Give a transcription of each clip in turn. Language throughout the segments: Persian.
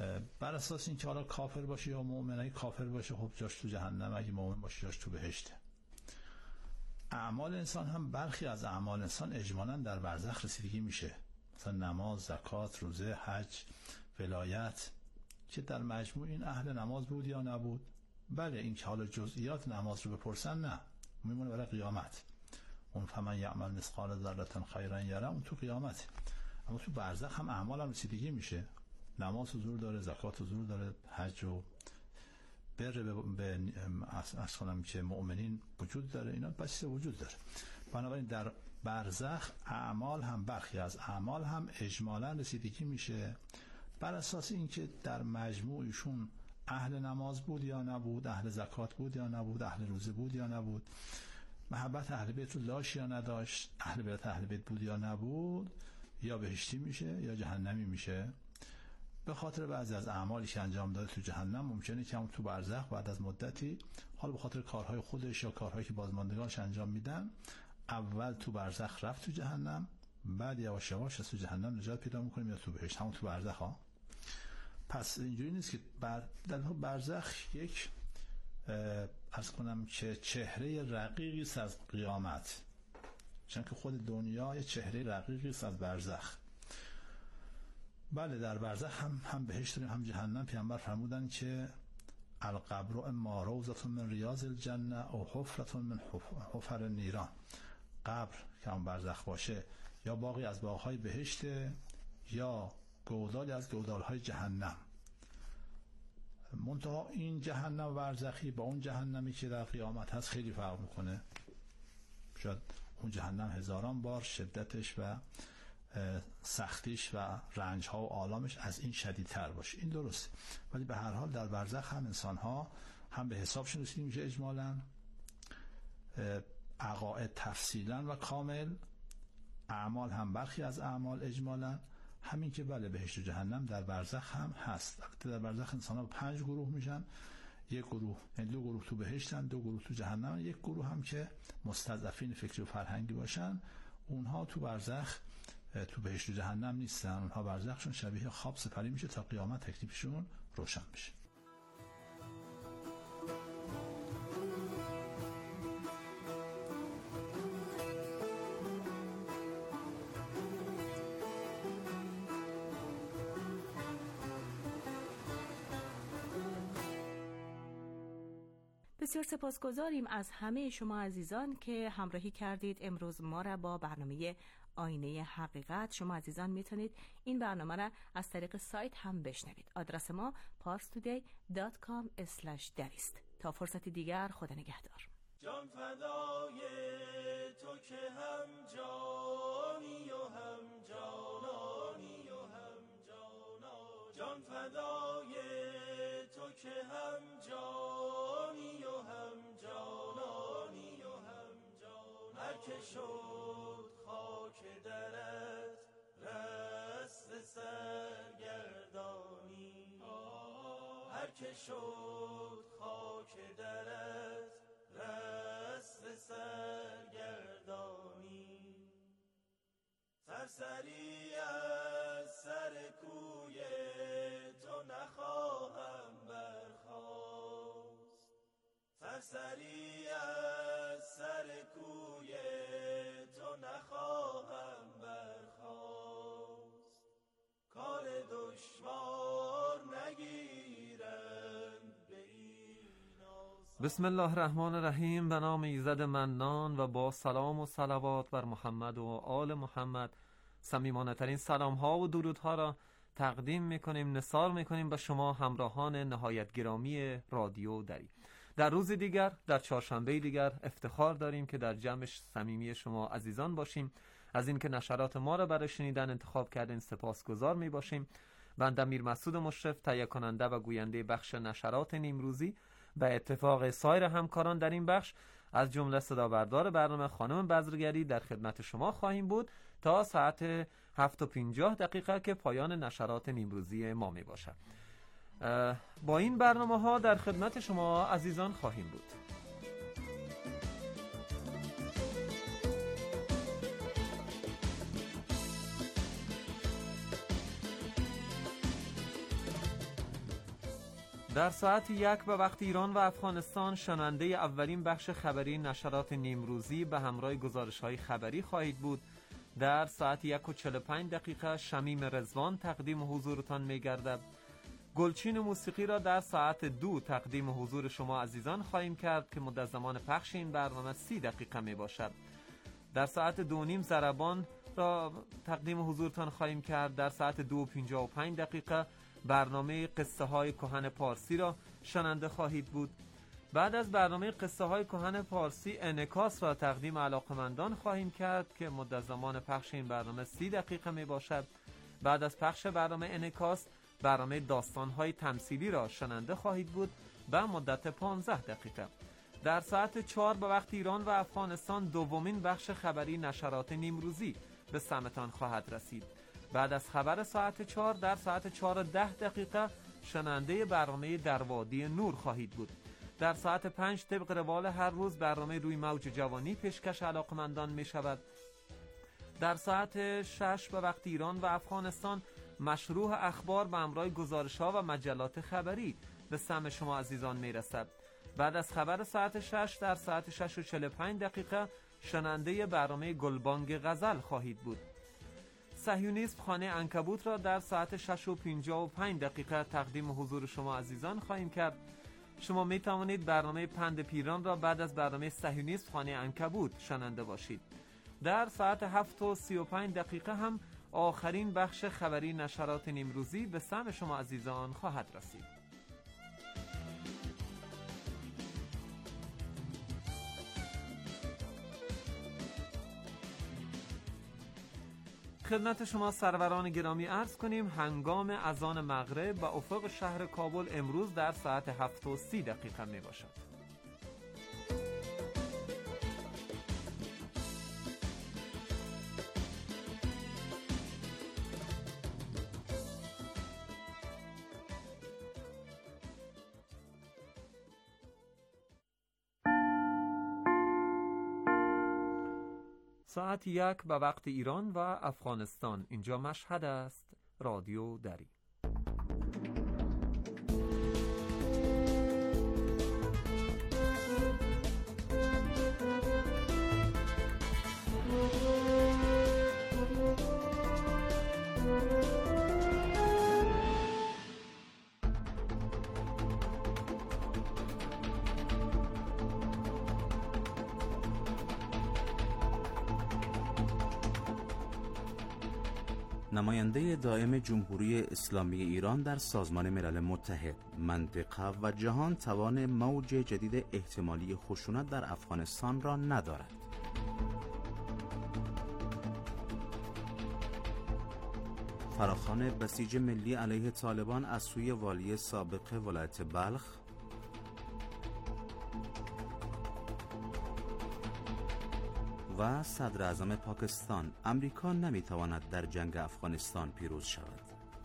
بر اساس اینکه حالا کافر باشه یا مؤمن، اگه کافر باشه خب جاش تو جهنم، اگه مؤمن باشه جاش تو بهشته. اعمال انسان هم برخی از اعمال انسان اجمالاً در برزخ رسیدگی میشه، مثلا نماز، زکات، روزه، حج، ولایت، که در مجموع این اهل نماز بود یا نبود. بله، این که حالا جزئیات نماز رو بپرسن نه، میمونه برای قیامت. اون فمن یعمل مثقال ذره خیرا یره، اون تو قیامت. اما تو برزخ هم اعمال هم رسیدگی میشه، نماز حضور داره، زکات حضور داره، حج و بر به اصلا که مؤمنین وجود داره، اینا بس وجود داره. بنابراین در برزخ اعمال هم، برخی از اعمال هم اجمالا رسیدگی میشه بر اساس اینکه در مجموعشون اهل نماز بود یا نبود، اهل زکات بود یا نبود، اهل روزه بود یا نبود، محبت اهل بیت رو داشت یا نداشت، اهل بیت بود یا نبود، یا بهشتی میشه یا جهنمی میشه. به خاطر بعضی از اعمالی که انجام داده تو جهنم ممکنه که هم تو برزخ بعد از مدتی، حالا به خاطر کارهای خودش یا کارهایی که بازماندگانش انجام میدن، اول تو برزخ رفت تو جهنم، بعد یواش یواش از تو جهنم نجات پیدا میکنه یا تو بهشت، همون تو برزخ ها. پس اینجوری نیست که در برزخ یک عرض کنم که چهره رقیقی است از قیامت، چون که خود دنیا یه چهره رقیقی است از برزخ. بله، در برزخ هم بهشت داریم هم جهنم. پیامبر فرمودن که القبر اما روضة من ریاض الجنه او حفرة من حفر النیران. قبر که هم برزخ باشه یا باقی از باغ‌های بهشت یا گودالی از گودال‌های جهنم. منتها این جهنم برزخی با اون جهنمی که در قیامت هست خیلی فرق میکنه. شاید اون جهنم هزاران بار شدتش و سختیش و رنج‌ها و آلامش از این شدیدتر باشه، این درسته. ولی به هر حال در برزخ هم انسان‌ها هم به حسابشون رسیدگی میشه اجمالاً، عقاید تفصیلاً و کامل، اعمال هم برخی از اعمال اجمالاً. همین که بله، بهشت و جهنم در برزخ هم هست. البته در برزخ انسان‌ها 5 گروه میشن، یک گروه، یعنی 2 گروه تو بهشتن، 2 گروه تو جهنم، یک گروه هم که مستضعفین فکری و فرهنگی باشن، اونها تو برزخ تو بهشت و جهنم نیستن، اونها برزخشون شبیه خواب سپری میشه تا قیامت تکلیفشون روشن بشه. بسیار سپاسگزاریم از همه شما عزیزان که همراهی کردید امروز ما را با برنامه آینه حقیقت. شما عزیزان میتونید این برنامه را از طریق سایت هم بشنوید. آدرس ما parstoday.com/darist. تا فرصتی دیگر، خدا نگهدار. جان فدای تو که هم جانی و هم جانانی و هم جانا، جان فدای تو که هم جانی و هم جانانی و هم جانا، هر که شد خاک درت رست سرگردانی، هر که شد خاک درت رست سرگردانی، سرسری از سر کوی تو نخواهم برخاست، سرسری از سر کوی تو نخواهم برخاست، کار دشوار نگیرند به این آسان. بسم الله الرحمن الرحیم. به نام ایزد منان و با سلام و صلوات بر محمد و آل محمد صمیمانه ترین سلام ها و درود ها را تقدیم میکنیم، نثار میکنیم به شما همراهان نهایت گرامی رادیو دری. در روز دیگر، در چهارشنبه دیگر افتخار داریم که در جمع صمیمی شما عزیزان باشیم. از اینکه نشرات ما را برای شنیدن انتخاب کردین سپاسگزار می باشیم. بنده امیر مسعود مشرف، تهیه کننده و گوینده بخش نشرات نیمروزی، به اتفاق سایر همکاران در این بخش از جمله صدابردار برنامه خانم بزرگری در خدمت شما خواهیم بود تا ساعت 7:50 که پایان نشرات نیمروزی ما می باشد. با این برنامه ها در خدمت شما عزیزان خواهیم بود. در ساعت 1 به وقت ایران و افغانستان شنونده اولین بخش خبری نشرات نیمروزی به همراه گزارش‌های خبری خواهید بود. در ساعت 1:45 شمیم رضوان تقدیم حضورتان می‌گردد. گلچین موسیقی را در ساعت 2 تقدیم حضور شما عزیزان خواهیم کرد که مدت زمان پخش این برنامه 30 دقیقه می باشد. در ساعت 2:30 ضربان را تقدیم حضورتان خواهیم کرد. در ساعت 2:55 برنامه قصه های کهن پارسی را شنونده خواهید بود. بعد از برنامه قصه های کهن پارسی انعکاس را تقدیم علاقمندان خواهیم کرد که مدت زمان پخش این برنامه 30 دقیقه می باشد. بعد از پخش برنامه انعکاس برنامه داستان‌های تمثیلی را شنونده خواهید بود به مدت 15 دقیقه. در ساعت 4 به وقت ایران و افغانستان دومین بخش خبری نشرات نیمروزی به سمتان خواهد رسید. بعد از خبر ساعت 4 در ساعت 4:10 شنونده برنامه در وادی نور خواهید بود. در ساعت 5 طبق روال هر روز برنامه روی موج جوانی پیشکش علاقمندان می شود. در ساعت 6 به وقت ایران و افغانستان مشروع اخبار به همراه گزارش‌ها و مجلات خبری به سمع شما عزیزان میرسد. بعد از خبر ساعت 6 در ساعت 6:45 شنونده برنامه گلبانگ غزل خواهید بود. صهیونیسم خانه عنکبوت را در ساعت 6:55 تقدیم حضور شما عزیزان خواهیم کرد. شما می توانید برنامه پند پیران را بعد از برنامه صهیونیسم خانه عنکبوت شنونده باشید. در ساعت 7:35 هم آخرین بخش خبری نشرات نیمروزی به سمع شما عزیزان خواهد رسید. خدمت شما سروران گرامی عرض کنیم هنگام اذان مغرب و افق شهر کابل امروز در ساعت 7:30 می باشد. ساعت 1 به وقت ایران و افغانستان. اینجا مشهد است. رادیو دری. نماینده دائم جمهوری اسلامی ایران در سازمان ملل متحد، منطقه و جهان توان موج جدید احتمالی خشونت در افغانستان را ندارد. فراخوان بسیج ملی علیه طالبان از سوی والی سابق ولایت بلخ. و صدر اعظم پاکستان: امریکا نمیتواند در جنگ افغانستان پیروز شود.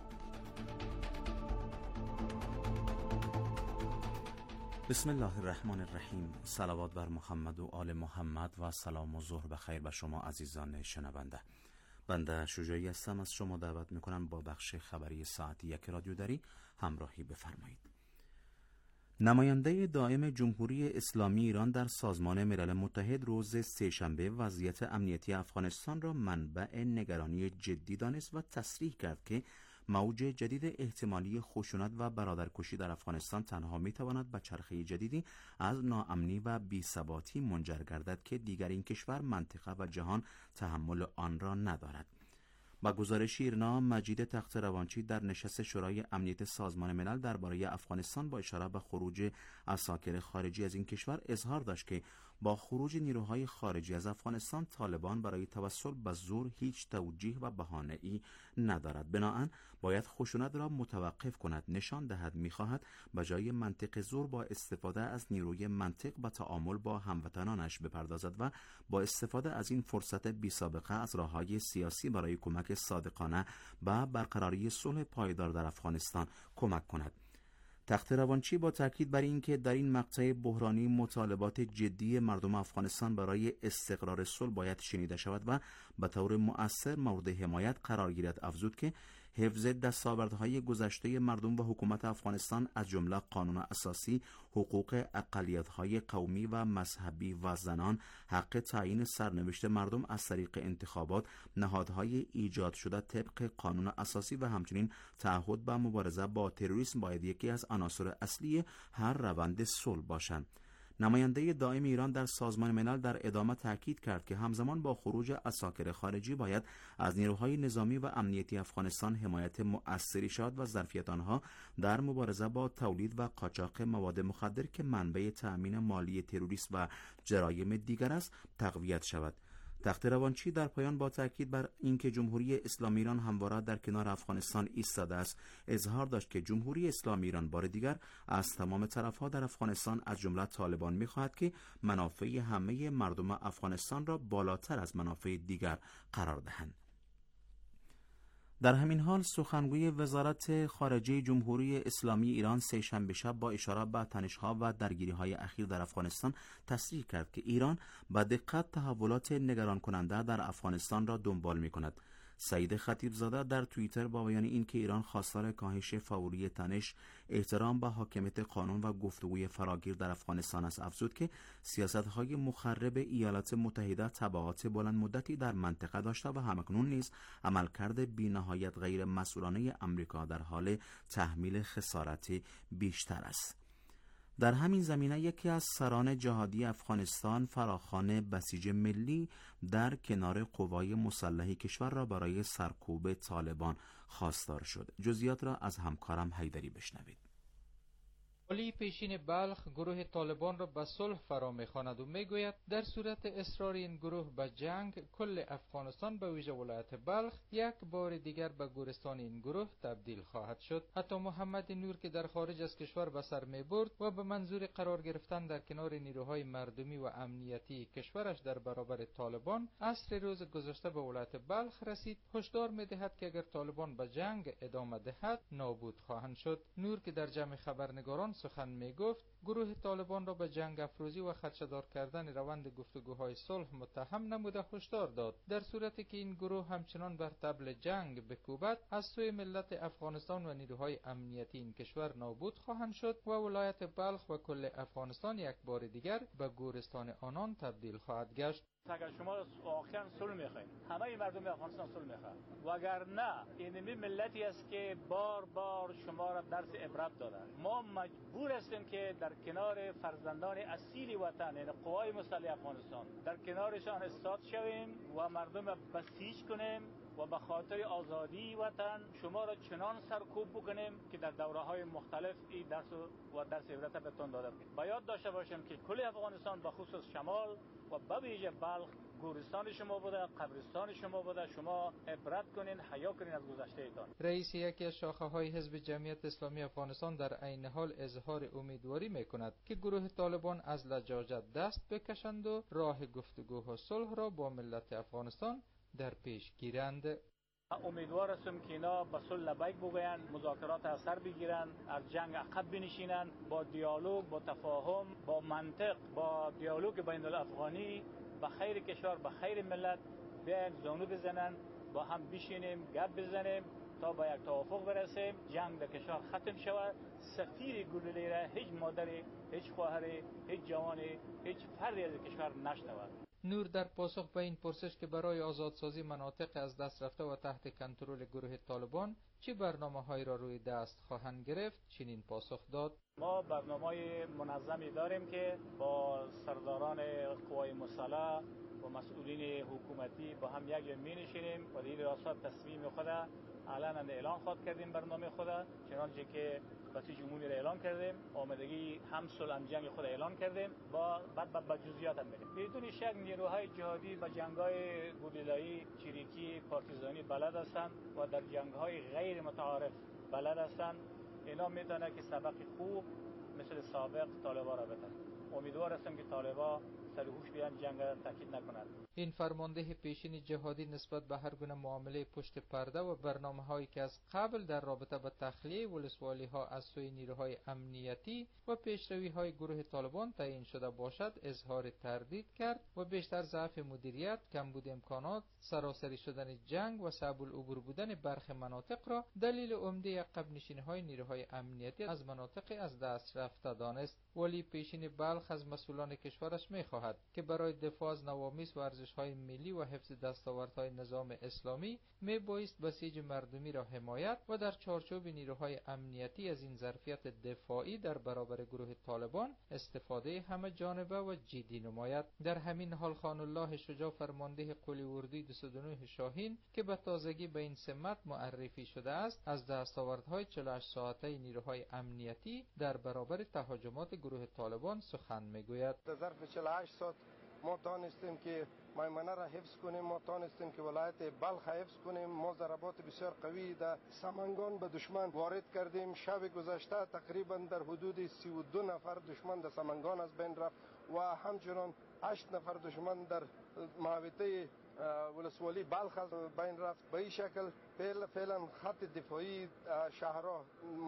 بسم الله الرحمن الرحیم. صلوات بر محمد و آل محمد و سلام و ظهر بخیر به شما عزیزان شنونده. بنده شجاعی هستم. از شما دعوت میکنم با بخش خبری ساعت 1 رادیو دری همراهی بفرمایید. نماینده دائم جمهوری اسلامی ایران در سازمان ملل متحد روز سه‌شنبه وضعیت امنیتی افغانستان را منبع نگرانی جدی دانست و تصریح کرد که موج جدید احتمالی خشونت و برادرکشی در افغانستان تنها میتواند به چرخه جدیدی از ناامنی و بی‌ثباتی منجر گردد که دیگر این کشور، منطقه و جهان تحمل آن را ندارد. با گزارش ایرنا، مجید تخت‌روانچی در نشست شورای امنیت سازمان ملل درباره افغانستان با اشاره به خروج عساکر خارجی از این کشور اظهار داشت که با خروج نیروهای خارجی از افغانستان، طالبان برای توسل به زور هیچ توجیه و بهانه‌ای ندارد. بنابراین باید خشونت را متوقف کند. نشان دهد می‌خواهد به جای منطق زور با استفاده از نیروی منطق به تعامل با هموطنانش بپردازد و با استفاده از این فرصت بی‌سابقه از راه‌های سیاسی برای کمک صادقانه به برقراری صلح پایدار در افغانستان کمک کند. تخت‌روانچی با تاکید بر اینکه در این مقطع بحرانی مطالبات جدی مردم افغانستان برای استقرار صلح باید شنیده شود و به طور مؤثر مورد حمایت قرار گیرد، افزود که حفظ دستاوردهای گذشته مردم و حکومت افغانستان از جمله قانون اساسی، حقوق اقلیت‌های قومی و مذهبی و زنان، حق تعیین سرنوشت مردم از طریق انتخابات، نهادهای ایجاد شده طبق قانون اساسی و همچنین تعهد به مبارزه با تروریسم باید یکی از عناصر اصلی هر روند صلح باشند. نماینده دائم ایران در سازمان ملل در ادامه تاکید کرد که همزمان با خروج عساکر خارجی باید از نیروهای نظامی و امنیتی افغانستان حمایت مؤثری شود و ظرفیت آنها در مبارزه با تولید و قاچاق مواد مخدر که منبع تأمین مالی تروریسم و جرایم دیگر است تقویت شود. تخت روانچی در پایان با تاکید بر اینکه جمهوری اسلامی ایران همواره در کنار افغانستان ایستاده است، اظهار داشت که جمهوری اسلامی ایران بار دیگر از تمام طرف‌ها در افغانستان از جمله طالبان می‌خواهد که منافع همه مردم افغانستان را بالاتر از منافع دیگر قرار دهند. در همین حال سخنگوی وزارت خارجه جمهوری اسلامی ایران سه‌شنبه شب با اشاره به تنش‌ها و درگیری‌های اخیر در افغانستان تصریح کرد که ایران با دقت تحولات نگران کننده در افغانستان را دنبال می‌کند. سعید خطیبزاده در توییتر با بیان اینکه ایران خواستار کاهش فوری تنش، احترام به حاکمیت قانون و گفتگوی فراگیر در افغانستان است، افزود که سیاست‌های مخرب ایالات متحده تبعات بلند مدتی در منطقه داشته و همکنون نیز عملکرد بی‌نهایت غیر مسئولانه آمریکا در حال تحمیل خسارت بیشتر است. در همین زمینه یکی از سران جهادی افغانستان، فراخوان بسیج ملی، در کنار قوای مسلح کشور را برای سرکوب طالبان خواستار شد. جزئیات را از همکارم حیدری بشنوید. والی پیشین بلخ گروه طالبان را به صلح فرا می‌خواند و میگوید در صورت اصرار این گروه به جنگ، کل افغانستان به ویژه ولایت بلخ یک بار دیگر به گورستان این گروه تبدیل خواهد شد. حتی محمد نور که در خارج از کشور به سر می‌برد و به منظور قرار گرفتن در کنار نیروهای مردمی و امنیتی کشورش در برابر طالبان، عصر روز گذشته به ولایت بلخ رسید، هشدار می‌دهد که اگر طالبان به جنگ ادامه دهد نابود خواهند شد. نور که در جمع خبرنگاران سخن می گفت، گروه طالبان را به جنگ افروزی و خدشه‌دار کردن روند گفتگوهای صلح متهم نموده هشدار داد در صورتی که این گروه همچنان بر طبل جنگ بکوبد، از سوی ملت افغانستان و نیروهای امنیتی این کشور نابود خواهند شد و ولایت بلخ و کل افغانستان یک بار دیگر به گورستان آنان تبدیل خواهد گشت. اگر شما واقعا صلح میخواین، همه مردم افغانستان صلح میخوان، وگر نه این ملتی است که بار بار شما را درس عبرت دادن. ما مجبور هستیم که در کنار فرزندان اصیل وطن، یعنی قوای مسلح افغانستان، در کنارشان ایستاد شویم و مردم را بسیج کنیم و به خاطر آزادی وطن شما را چنان سرکوب بکنیم که در دوره‌های مختلف این درس عبرت بهتون داده بودیم. باید داشته باشیم که کل افغانستان به خصوص شمال و به ویژه بلخ گورستان شما بوده، قبرستان شما بوده. شما عبرت کنین، حیا کنین از گذشته‌تان. رئیس یکی از شاخه‌های حزب جمعیت اسلامی افغانستان در عین حال اظهار امیدواری می‌کند که گروه طالبان از لجاجت دست بکشند و راه گفتگو و صلح را با ملت افغانستان در پیش گیرند. امیدوار هستم که اینا به صلح لبیک بگویند، مذاکرات از سر بگیرند، از جنگ عقب بنشینند، با دیالوگ، با تفاهم، با منطق، با دیالوگ بین الافغانی به خیر کشور، به خیر ملت بیاین زانو بزنن، با هم بشینیم، گپ بزنیم تا به یک توافق برسیم، جنگ در کشور ختم شود، سفیر گلوله را هیچ مادری، هیچ خواهری، هیچ جوانی، هیچ فردی از کشور نشنود. نور در پاسخ به این پرسش که برای آزادسازی مناطق از دست رفته و تحت کنترل گروه طالبان چه برنامه‌هایی را روی دست خواهند گرفت چنین پاسخ داد: ما برنامه‌های منظمی داریم که با سرداران قوای مسلح و مسئولین حکومتی با هم یک می نشینیم و این راستا تصمیم خود علنا اعلان خود کردیم، برنامه خود چنانچه که بسیج عمومی را اعلان کردیم، آمدگی هم صلح هم جنگ خود اعلان کردیم و بعد به جزئیات هم میریم. بدون شک نیروهای جهادی و جنگ‌های گوریلایی، چریکی، پارتیزانی بلد هستند و در جنگ‌های غیر متعارف بلد هستند. اینا میتونه که سبق خوب مثل سابق طالبان را بتن. امیدوار هستم که طالبان سر هوش بیان جنگ را تاکید نکنند. این فرمانده پیشین جهادی نسبت به هر گونه معامله پشت پرده و برنامه‌هایی که از قبل در رابطه با تخلیه ولسوالی‌ها از سوی نیروهای امنیتی و پیشروی‌های گروه طالبان تعیین شده باشد اظهار تردید کرد و بیشتر ضعف مدیریت، کمبود امکانات، سراسری شدن جنگ و صعب العبور بودن برخی مناطق را دلیل عمده عقب نشینی‌های نیروهای امنیتی از مناطق از دست رفته دانست. ولی پیشین بلخ از مسئولان کشورش می‌خواهد که برای دفاع از نوامیس و ارزش‌های ملی و حفظ دستاوردهای نظام اسلامی میبایست بسیج مردمی را حمایت و در چارچوب نیروهای امنیتی از این ظرفیت دفاعی در برابر گروه طالبان استفاده همه جانبه و جدی نماید. در همین حال خان الله شجاع فرمانده قلی اردوی 209 شاهین که به تازگی به این سمت معرفی شده است از دستاوردهای 48 ساعته نیروهای امنیتی در برابر تهاجمات گروه طالبان سخن میگوید. در ظرف 48 ساعت ما توانستیم که میمنه را حفظ کنیم، ما توانستیم که ولایت بلخ حفظ کنیم. ما ضربات بسیار قوی در سمنگان به دشمن وارد کردیم. شب گذشته تقریبا در حدود 32 نفر دشمن در سمنگان از بین رفت و همچنان 8 نفر دشمن در محوطه ولسوالی بلخ از بین رفت. به این شکل فعلا خط دفاعی شهرها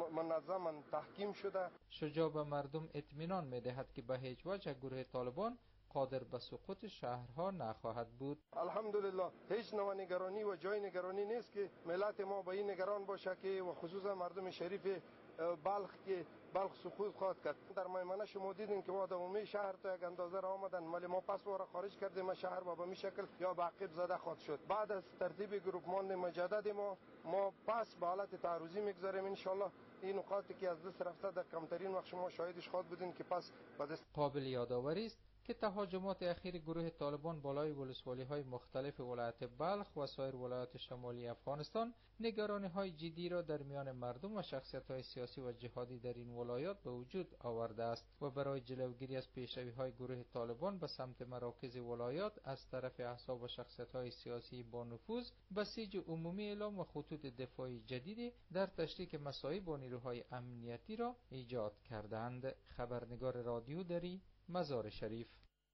منظما تحکیم شده. شجاع به مردم اطمینان می‌دهد که به هیچ وجه گروه طالبان قادر به سقوط شهرها نخواهد بود. الحمدلله هیچ نوع نگرانی و جای نگرانی نیست که ملت ما به این نگران باشه که و خصوصا مردم شریف بلخ که بلخ سقوط خواهد کرد. در میمنه شما دیدین که ما دومی شهر تا یک اندازه را آمدن، ولی ما پس را خارج کردیم شهر و به این شکل یا به عقب زده خواهد شد. بعد از ترتیب گروپمان مجدد ما پس به حالت تعرضی میگذاریم ان شاء الله. این نقاطی که از دست رفته در کمترین وقت شما شاهدش خواهد بودین که پس به دست. قابل یادآوری است که تهاجمات اخیر گروه طالبان بالای ولسوالی‌های مختلف ولایت بلخ و سایر ولایات شمالی افغانستان نگرانی‌های جدی را در میان مردم و شخصیت‌های سیاسی و جهادی در این ولایات به وجود آورده است و برای جلوگیری از پیشروی‌های گروه طالبان به سمت مراکز ولایات از طرف احزاب و شخصیت‌های سیاسی با نفوذ بسیج عمومی اعلام و خطوط دفاعی جدیدی در تشریک مساعی با نیروهای امنیتی را ایجاد کردند. خبرنگار رادیو دری مزار شریف.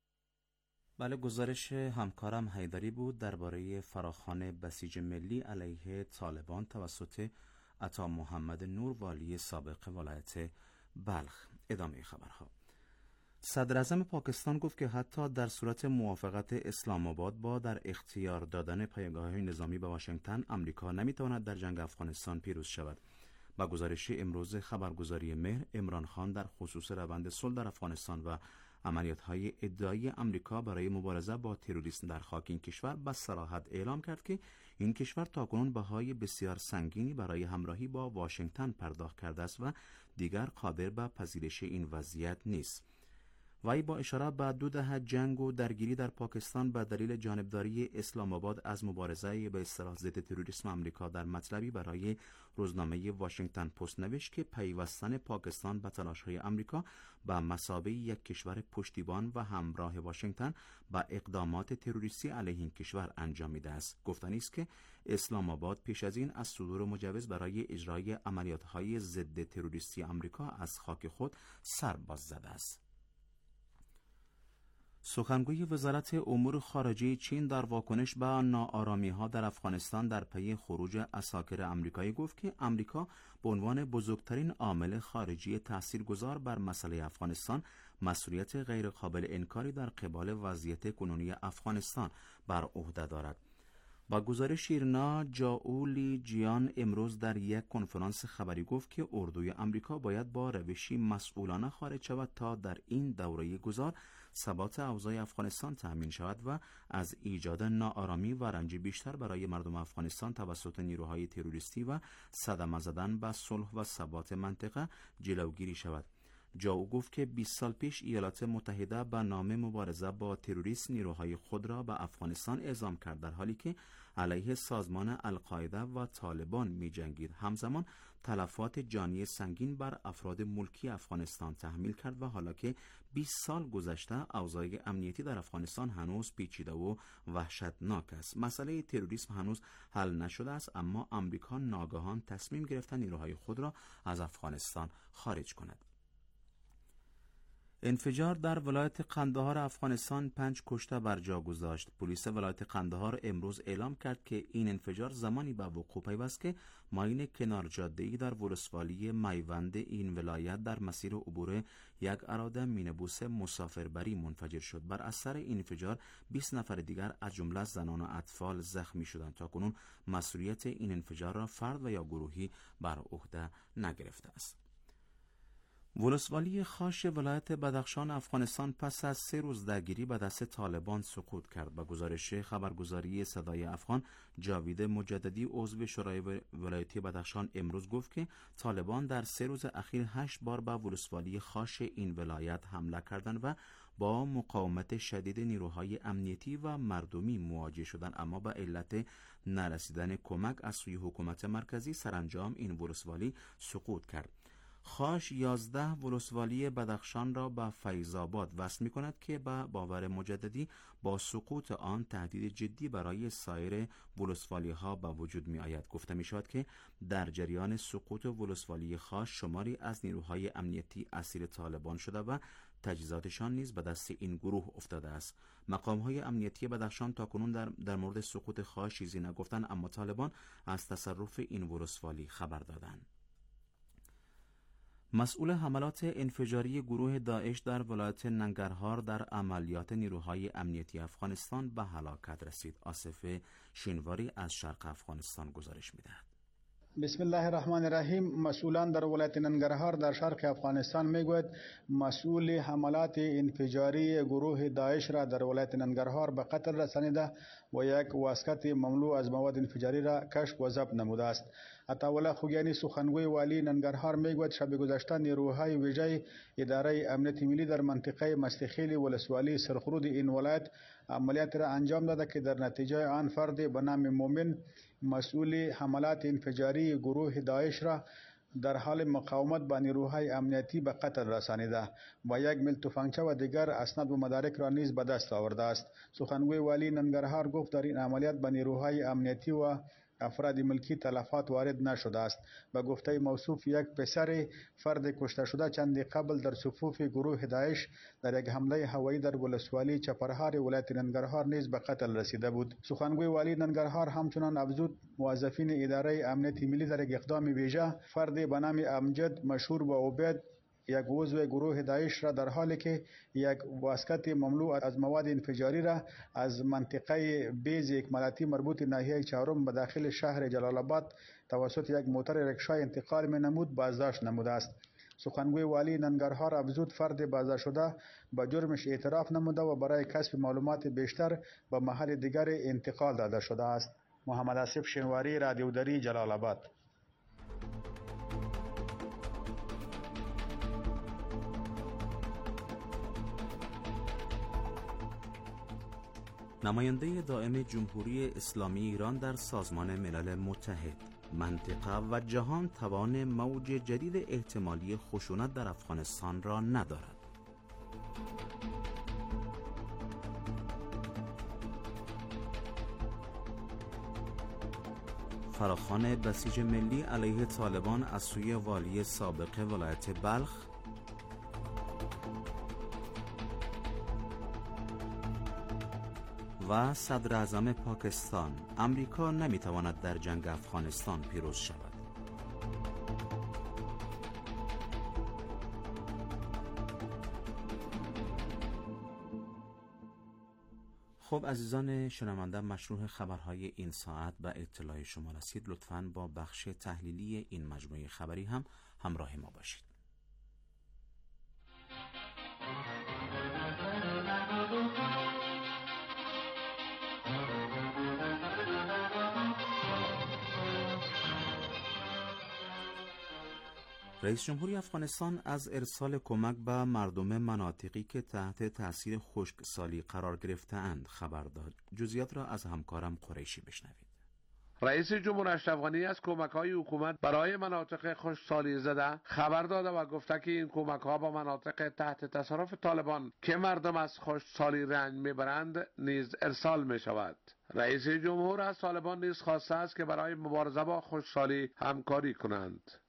بله، گزارش همکارم حیدری بود درباره فراخوان بسیج ملی علیه طالبان توسط عطا محمد نور والی سابق ولایت بلخ. ادامه خبرها. صدراعظم پاکستان گفت که حتی در صورت موافقت اسلام آباد با در اختیار دادن پایگاه‌های نظامی به واشنگتن، آمریکا نمیتواند در جنگ افغانستان پیروز شود. با گزارش امروز خبرگزاری مهر، عمران خان در خصوص روند صلح در افغانستان و عملیات‌های ادعایی آمریکا برای مبارزه با تروریسم در خاک این کشور به صراحت اعلام کرد که این کشور تاکنون بهای بسیار سنگینی برای همراهی با واشنگتن پرداخت کرده است و دیگر قادر به پذیرش این وضعیت نیست. وی با اشاره به 2 دهه جنگ و درگیری در پاکستان به دلیل جانبداری اسلام آباد از مبارزه به اصطلاح ضد تروریسم آمریکا در مطلبی برای روزنامه واشنگتن پست نوشت که پیوستن پاکستان به تلاش‌های آمریکا به مثابه یک کشور پشتیبان و همراه واشنگتن با اقدامات تروریستی علیه این کشور انجام میده است. گفتنی است که اسلام آباد پیش از این از صدور مجوز برای اجرای عملیات‌های ضد تروریستی آمریکا از خاک خود سر باز زده است. سخنگوی وزارت امور خارجه چین در واکنش به ناآرامی‌ها در افغانستان در پی خروج عساکر آمریکایی گفت که آمریکا به عنوان بزرگترین عامل خارجی تاثیرگذار بر مسئله افغانستان مسئولیت غیرقابل انکاری در قبال وضعیت کنونی افغانستان بر عهده دارد. با گزارش ایرنا، جائو لی جیان امروز در یک کنفرانس خبری گفت که اردوی آمریکا باید با روشی مسئولانه خارج شود تا در این دوره گذار ثبات اوضاع افغانستان تأمین شود و از ایجاد ناآرامی و رنج بیشتر برای مردم افغانستان توسط نیروهای تروریستی و صدمه زدن به صلح و ثبات منطقه جلوگیری شود. جاو گفت که 20 سال پیش ایالات متحده به نام مبارزه با تروریسم نیروهای خود را به افغانستان اعزام کرد، در حالی که علیه سازمان القاعده و طالبان می جنگید. همزمان تلفات جانی سنگین بر افراد ملکی افغانستان تحمیل کرد و حالا که 20 سال گذشته اوضاع امنیتی در افغانستان هنوز پیچیده و وحشتناک است. مسئله تروریسم هنوز حل نشده است، اما آمریکا ناگهان تصمیم گرفته نیروهای خود را از افغانستان خارج کند. انفجار در ولایت قندهار افغانستان 5 کشته بر جا گذاشت. پلیس ولایت قندهار امروز اعلام کرد که این انفجار زمانی به وقوع پیوست که ماین کنار جاده‌ای در ولسوالی میوند این ولایت در مسیر عبور یک اراده مینیبوس مسافربری منفجر شد. بر اثر این انفجار 20 نفر دیگر از جمله زنان و اطفال زخمی شدند. تاکنون مسئولیت این انفجار را فرد و یا گروهی بر عهده نگرفته است. ولسوالی خاش ولایت بدخشان افغانستان پس از 3 روز درگیری به دست طالبان سقوط کرد. به گزارش خبرگزاری صدای افغان، جاوید مجددی عضو شورای ولایتی بدخشان امروز گفت که طالبان در 3 روز اخیر 8 بار به ولسوالی خاش این ولایت حمله کردند و با مقاومت شدید نیروهای امنیتی و مردمی مواجه شدند، اما به علت نرسیدن کمک از سوی حکومت مرکزی سرانجام این ولسوالی سقوط کرد. خاش 11 ولسوالی بدخشان را به فیض‌آباد وصل می کند که به باور مجددی با سقوط آن تهدید جدی برای سایر ولسوالی ها به وجود می آید. گفته می شود که در جریان سقوط ولسوالی خاش شماری از نیروهای امنیتی اسیر طالبان شده و تجهیزاتشان نیز به دست این گروه افتاده است. مقام‌های امنیتی بدخشان تاکنون در مورد سقوط خاش چیزی نگفتند، اما طالبان از تصرف این ولسوالی خبر دادند. مسئول حملات انفجاری گروه داعش در ولایت ننگرهار در عملیات نیروهای امنیتی افغانستان به هلاکت رسید. آصف شینواری از شرق افغانستان گزارش می‌دهد. بسم الله الرحمن الرحیم. مسئولان در ولایت ننگرهار در شرق افغانستان میگوید مسئول حملات انفجاری گروه داعش را در ولایت ننگرهار به قتل رسانیده و یک واسکت مملو از مواد انفجاری را کشف و ضبط نموده است. عطاالله خوگیانی سخنگوی والی ننگرهار میگوید شب گذشته نیروهای ویژه اداره امنیت ملی در منطقه مستخیل ولسوالی سرخرود این ولایت عملیات را انجام داده که در نتیجه آن فرد به نام مومن مسئول حملات انفجاری گروه داعش را در حال مقاومت با نیروهای امنیتی به قتل رسانیده و یک میل تفنگچه و دیگر اسناد و مدارک را نیز به دست آورده است. سخنگوی والی ننگرهار گفت در این عملیات به نیروهای امنیتی و افراد ملکی تلفات وارد نشده است. به گفته موصوف یک پسر فرد کشته شده چندی قبل در صفوف گروه داعش در یک حمله هوایی در ولسوالی چپرهار ولایت ننگرهار نیز به قتل رسیده بود. سخنگوی والی ننگرهار همچنان افزود موظفین اداره امنیت ملی در یک اقدام ویژه فرد به نام امجد مشهور با عبید یک عضو گروه داعش را در حالی که یک واسکت مملو از مواد انفجاری را از منطقه بیز اکمالاتی مربوط ناحیه چهارم به داخل شهر جلال آباد توسط یک موتر رکشا انتقال می نمود بازداشت نموده است. سخنگوی والی ننگرهار افزود فرد بازداشت شده به جرمش اعتراف نموده و برای کسب معلومات بیشتر به محل دیگر انتقال داده شده است. محمد آصف شینواری، رادیو دری، جلال آباد. نماینده دائم جمهوری اسلامی ایران در سازمان ملل متحد: منطقه و جهان توان موج جدید احتمالی خشونت در افغانستان را ندارد. فراخوان بسیج ملی علیه طالبان از سوی والی سابق ولایت بلخ. و صدر اعظم پاکستان: امریکا نمیتواند در جنگ افغانستان پیروز شود. خب عزیزان شنونده، مشروع خبرهای این ساعت به اطلاع شما رسید. لطفاً با بخش تحلیلی این مجموعه خبری هم همراه ما باشید. رئیس جمهوری افغانستان از ارسال کمک به مردم مناطقی که تحت تاثیر خشکسالی قرار گرفته‌اند خبر داد. جزئیات را از همکارم قریشی بشنوید. رئیس جمهور اشرف غنی از کمک‌های حکومت برای مناطق خشکسالی زده خبر داده و گفته که این کمک‌ها با مناطق تحت تصرف طالبان که مردم از خشکسالی رنج می‌برند نیز ارسال می‌شود. رئیس جمهور از طالبان نیز خواسته است که برای مبارزه با خشکسالی همکاری کنند.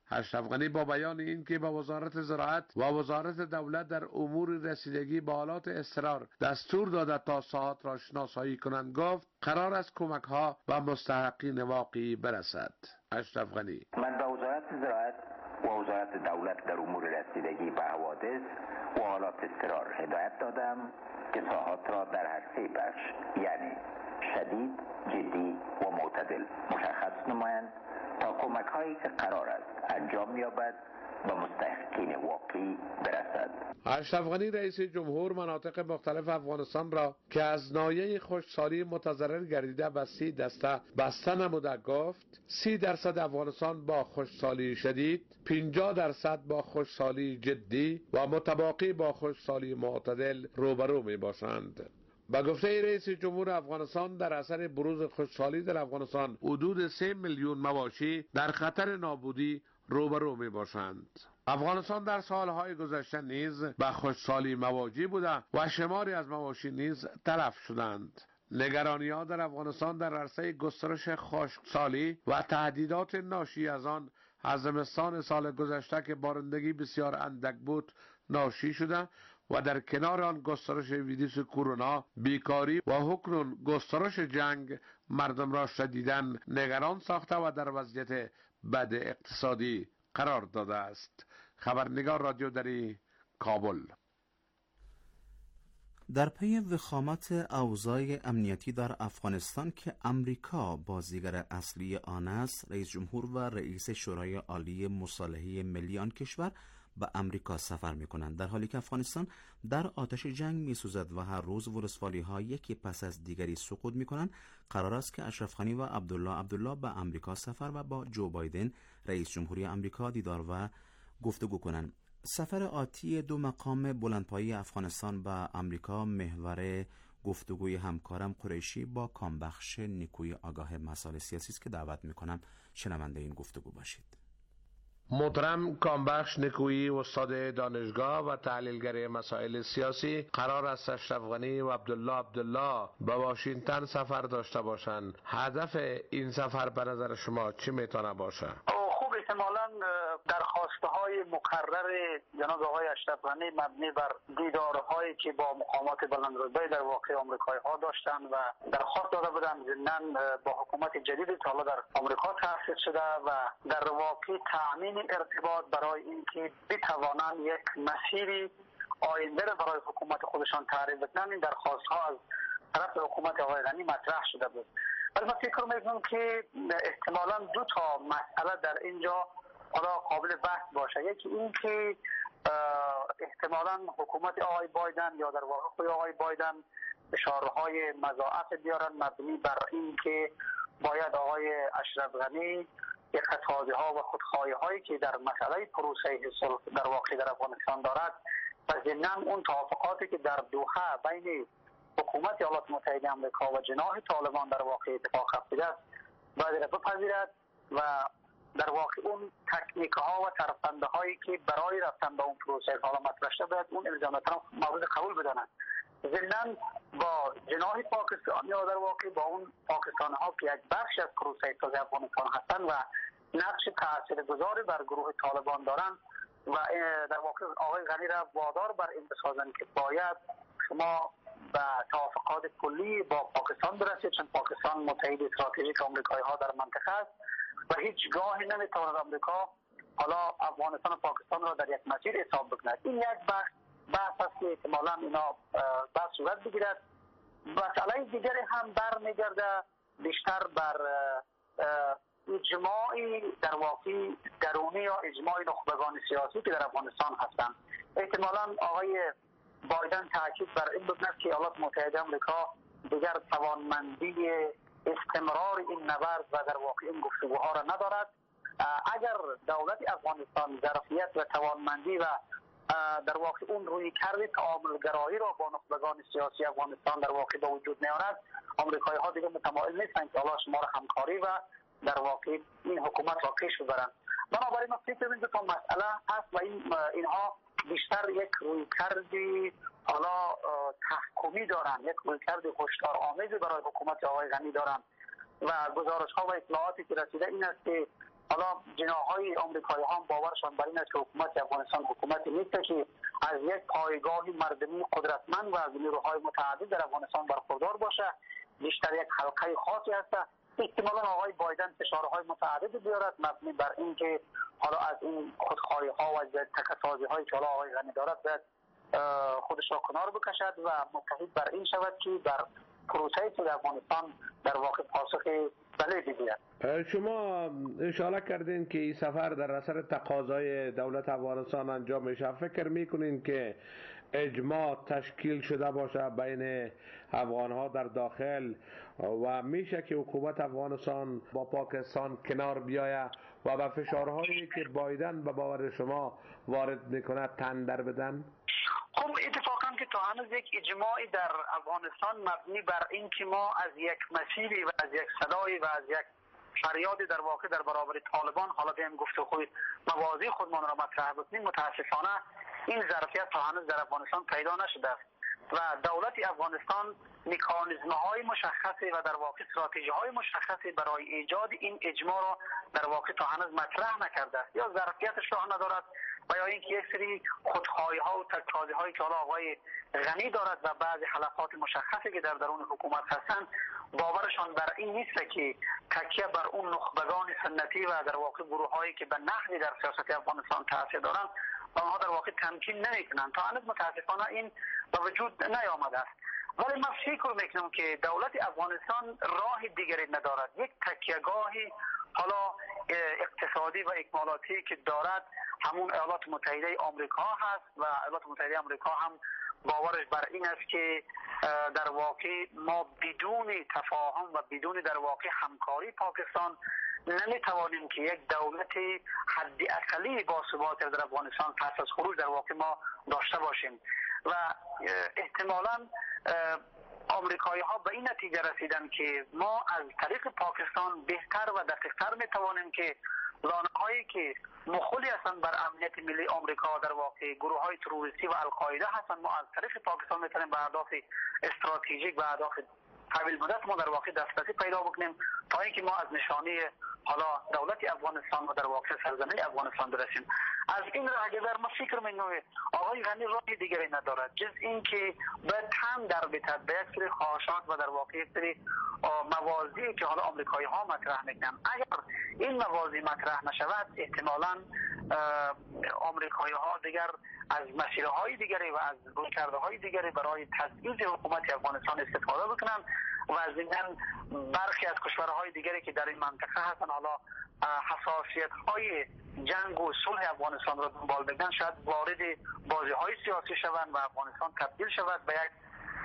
اشرف غنی با بیان این که با وزارت زراعت و وزارت دولت در امور رسیدگی به حالات اضطرار دستور داده تا ساحات را شناسایی کنند، گفت قرار است کمک ها و مستحقین واقعی برسد. اشرف غنی: من به وزارت زراعت و وزارت دولت در امور رسیدگی به حوادث و حالات اضطرار هدایت دادم که ساحات را در هر سه بخش، یعنی شدید، جدی و معتدل مشخص نمایند تا کمک هایی که قرار است انجام یابد به مستحقین واقعی برسد. اشرف غنی رئیس جمهور مناطق مختلف افغانستان را که از ناحیه خشکسالی متضرر گردیده به 30 دسته بسته نموده گفت 30% افغانستان با خشکسالی شدید، 50% با خشکسالی جدی و متباقی با خشکسالی معتدل روبرو می باشند. با گفته رئیس جمهور افغانستان در اثر بروز خشکسالی در افغانستان حدود 3 میلیون مواشی در خطر نابودی روبرو می باشند. افغانستان در سالهای گذشته نیز به خشکسالی مواجه بوده و شماری از مواشی نیز تلف شدند. نگرانی‌ها در افغانستان در عرصه گسترش خشکسالی و تهدیدات ناشی از آن از زمستان سال گذشته که بارندگی بسیار اندک بود ناشی شده و در کنار آن گسترش ویروس کرونا، بیکاری و حکنون گسترش جنگ مردم را شدیداً نگران ساخته و در وضعیت بد اقتصادی قرار داده است. خبرنگار رادیو دری، کابل. در پی وخامت اوضاع امنیتی در افغانستان که امریکا بازیگر اصلی آن است، رئیس جمهور و رئیس شورای عالی مصالحه ملی آن کشور به امریکا سفر می‌کنند، در حالی که افغانستان در آتش جنگ می‌سوزد و هر روز ولسوالی‌ها یکی پس از دیگری سقوط می‌کنند. قرار است که اشرف غنی و عبدالله به امریکا سفر و با جو بایدن رئیس جمهوری امریکا دیدار و گفتگو کنند. سفر آتی دو مقام بلندپایه افغانستان به امریکا محور گفتگوی همکارم قریشی با کامبخش نیکوی آگاه مسائل سیاسی است که دعوت می‌کنم شنونده این گفتگو باشید. محترم کامبخش نیکویی، استاد دانشگاه و تحلیلگر مسائل سیاسی، قرار است اشرف غنی و عبدالله به واشنگتن سفر داشته باشند. هدف این سفر به نظر شما چی میتونه باشه؟ خوب، احتمالاً درخواست‌های مکرر جناب آقای اشرف غنی مبنی بر دیدارهایی که با مقامات بلندرتبه در واقع آمریکایی‌ها داشتن و درخواست داده بودند ضمناً با حکومت جدیدی که حالا در آمریکا تأسیس شده و در واقع تأمین ارتباط برای اینکه بتوانند یک مسیری آینده را برای حکومت خودشان تعریف کنند، این درخواست‌ها از طرف حکومت آقای غنی مطرح شده بود. ولی من فکر می‌کنم که احتمالاً دو تا مسئله در اینجا حالا قابل بحث باشه. یکی این که احتمالاً حکومت آقای بایدن یا در واقع خود آقای بایدن اشاره‌های مضاعف بیارن مبنی بر این که باید آقای اشرف غنی یک خطاها و خودخواهی‌هایی که در مسئله پروسه صلح در واقع در افغانستان دارد و ضمناً اون توافقاتی که در دوحه بین حکومت ایالات متحده آمریکا و جناح طالبان در واقع اتفاق افتاده است باید بپذیرد و در واقع اون تکنیک ها و ترفنده هایی که برای رفتن به اون پروسه حالا مطرح شده باید اون الزامات را مورد قبول بدانند. ضمناً با جناح پاکستان یا در واقع با اون پاکستان ها که یک بخش از پروسه سازی افغانستان هستند و نقش تاثیرگذاری بر گروه طالبان دارند و در واقع آقای غنی را وادار بر این بسازند که باید شما به توافقات کلی با پاکستان برسید، چون پاکستان متحد استراتژیک آمریکایی ها در منطقه است و هیچ گاهی نمیتواند آمریکا حالا افغانستان و پاکستان را در یک مسیر حساب بکند. این یک بحث است که احتمالاً اینا بحث صورت بگیرد. مسئله دیگری هم برمیگرده بیشتر بر اجماعی در واقع درونی یا اجماع نخبگان سیاسی که در افغانستان هستند. احتمالاً آقای بایدن تاکید بر این بکند که ایالات متحده آمریکا دیگر توانمندی استمرار این نبرد و در واقع این گفتگوها را ندارد. اگر دولت افغانستان ظرفیت و توانمندی و در واقع اون روی کرد تعاملگرایی را با نخبگان سیاسی افغانستان در واقع به وجود نیارد، آمریکایی ها دیگه متمایل نیستند که حالا شما را همکاری و در واقع این حکومت را پیش ببرند. بنابراین من فکر می‌کنم که مسئله هست و اینها بیشتر یک رویکردی حالا تحکمی دارند، یک رویکرد هشدارآمیزی برای حکومت آقای غنی دارند و گزارش‌ها و اطلاعاتی که رسیده این است که حالا جناح‌های آمریکایی ها باورشان بر این است که حکومت افغانستان حکومتی نیست که از یک پایگاه مردمی قدرتمند و از نیروهای متعدد در افغانستان برخوردار باشه، بیشتر یک حلقه خاصی هست. احتمالاً آقای بایدن فشارهای متعدد بیارد مبنی بر اینکه حالا از این خودخواهی ها و از تکسازی هایی که حالا آقای غنی دارد باید خودش را کنار بکشد و متحد بر این شود که در پروسه که در افغانستان در واقع پاسخ بله بگیرد. شما اشاره کردین که این سفر در اثر تقاضای دولت افغانستان انجام میشه. فکر میکنین که اجماع تشکیل شده باشه بین افغانها در داخل و میشه که حکومت افغانستان با پاکستان کنار بیایه و به فشارهایی که بایدن به باور شما وارد میکنه تن در بدن؟ خب اتفاقا که تا هنوز یک اجماعی در افغانستان مبنی بر این که ما از یک مسیری و از یک صدایی و از یک فریادی در واقع در برابر طالبان حالا بیم گفتگوی موازی خودمان را مطرح بکنیم، متاسفانه این ظرفیت تا هنوز در افغانستان پیدا نشده است و دولت افغانستان مکانیزم‌های مشخصی و در واقع استراتژی‌های مشخصی برای ایجاد این اجماع را در واقع تا هنوز مطرح نکرده است، یا ظرفیتش را ندارد و یا اینکه یک سری خودخواهی‌ها و تک‌سازی‌هایی که حالا آقای غنی دارد و بعضی حلقات مشخصی که در درون حکومت هستند باورشان بر این نیست که تکیه بر اون نخبگان سنتی و در واقع گروه‌هایی که به نحوی در سیاست افغانستان تاثیر دارند و آنها در واقع تمکین نمی‌کنند. تا هنوز متاسفانه این به وجود نیامده است. ولی من فکر میکنم که دولت افغانستان راه دیگری ندارد. یک تکیه‌گاهی حالا اقتصادی و اکمالاتی که دارد همون ایالات متحده آمریکا هست و ایالات متحده آمریکا هم باورش بر این است که در واقع ما بدون تفاهم و بدون در واقع همکاری پاکستان نمیتوانیم که یک دولت حد اقلی با ثبات در افغانستان پس از خروج در واقع ما داشته باشیم و احتمالاً آمریکایی ها به این نتیجه رسیدن که ما از طریق پاکستان بهتر و دقیقتر میتوانیم که لانه هایی که مخولی هستند بر امنیت ملی آمریکا در واقع گروه های تروریستی و القاعده هستند، ما از طریق پاکستان میتونیم به اهداف استراتژیک و اهداف طویل مدت ما در واقع دسترسی پیدا بکنیم تا اینکه ما از نشانی حالا دولت افغانستان و در واقع سرزمین افغانستان برسیم. از این راه اگر ما فکر می‌کنیم آقای غنی راه دیگری ندارد جز اینکه باید هم در بتد به یک سری خواهشات و در واقع یک سری موازی که حالا آمریکایی ها مطرح میکنن، اگر این موازی مطرح نشود احتمالاً آمریکایی ها دیگر از مسیرهای دیگری و از رویکردهای دیگری برای تضعیف حکومت افغانستان استفاده بکنن و از این برخی از کشورهای دیگری که در این منطقه هستن حالا حساسیت های جنگ و صلح افغانستان را دنبال بگن شاید وارد بازی های سیاسی شوند و افغانستان تبدیل شود به یک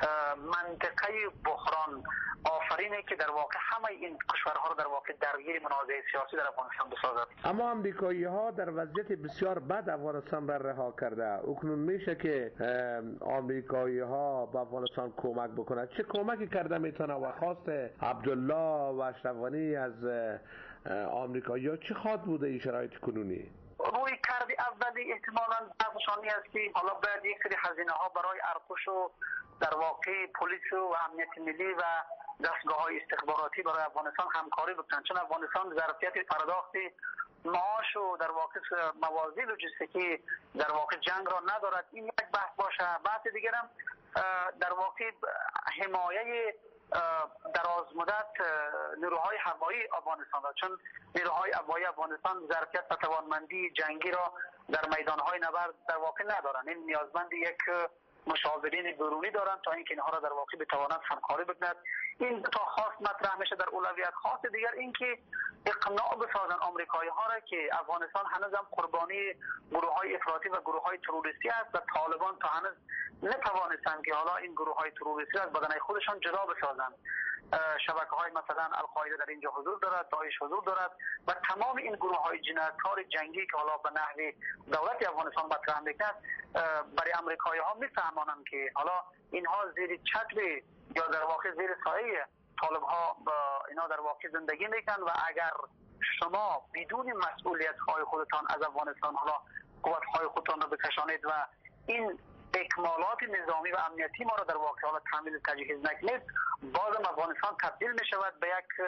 منطقه بحران آفرینه که در واقع همه این کشورها رو در واقع درگیر منازعه سیاسی در افغانستان بسازد. اما امریکایی ها در وضعیت بسیار بد افغانستان را رها کرده. اکنون میشه که امریکایی ها به افغانستان کمک بکنند. چه کمکی کرده میتونه و خواست عبدالله و اشرف غنی از آمریکایی ها چه خواهد بوده این شرایط کنونی؟ روی کردی اولی احتمالاً بخشانی است که حالا باید یک سری هزینه ها برای ارتش و در واقع پلیس و امنیت ملی و دستگاه های استخباراتی برای افغانستان همکاری بکنن، چون افغانستان ظرفیت پرداخت معاش و در واقع موازی لوجستیکی در واقع جنگ را ندارد. این یک بحث باشه. بحث دیگر هم در واقع حمایه دراز مدت نیروهای هوایی افغانستان را، چون نیروهای هوایی افغانستان ظرفیت و توانمندی جنگی را در میدانهای نبرد در واقع ندارند. این نیازمند یک مشاورین برونی دارند تا اینکه اینها را در واقع بتواند همکاری بکند. این دو تا خواست مطرح میشه در اولویت. خواست دیگر اینکه اقناع بسازن آمریکایی ها را که افغانستان هنوز هم قربانی گروه های افراطی و گروه های تروریستی است و طالبان تا هنوز نتوانستند که حالا این گروه های تروریستی از بدنه خودشان جدا بسازند. شبکه های مثلا القاعده در اینجا حضور دارد، داعش حضور دارد و تمام این گروه های جنایتکار جنگی که حالا به نحو دولت افغانستان مطرح میکند برای امریکایی ها میفهمانند که حالا اینها زیر چتر یا در واقع زیر سایه طالب ها اینا در واقع زندگی میکنن و اگر شما بدون مسئولیت های خودتان از افغانستان حالا قوت های خودتان رو بکشانید و این اکمالات نظامی و امنیتی ما را در واقع حالا تامین تجهیز نکنید، بازم افغانستان تبدیل می شود به یک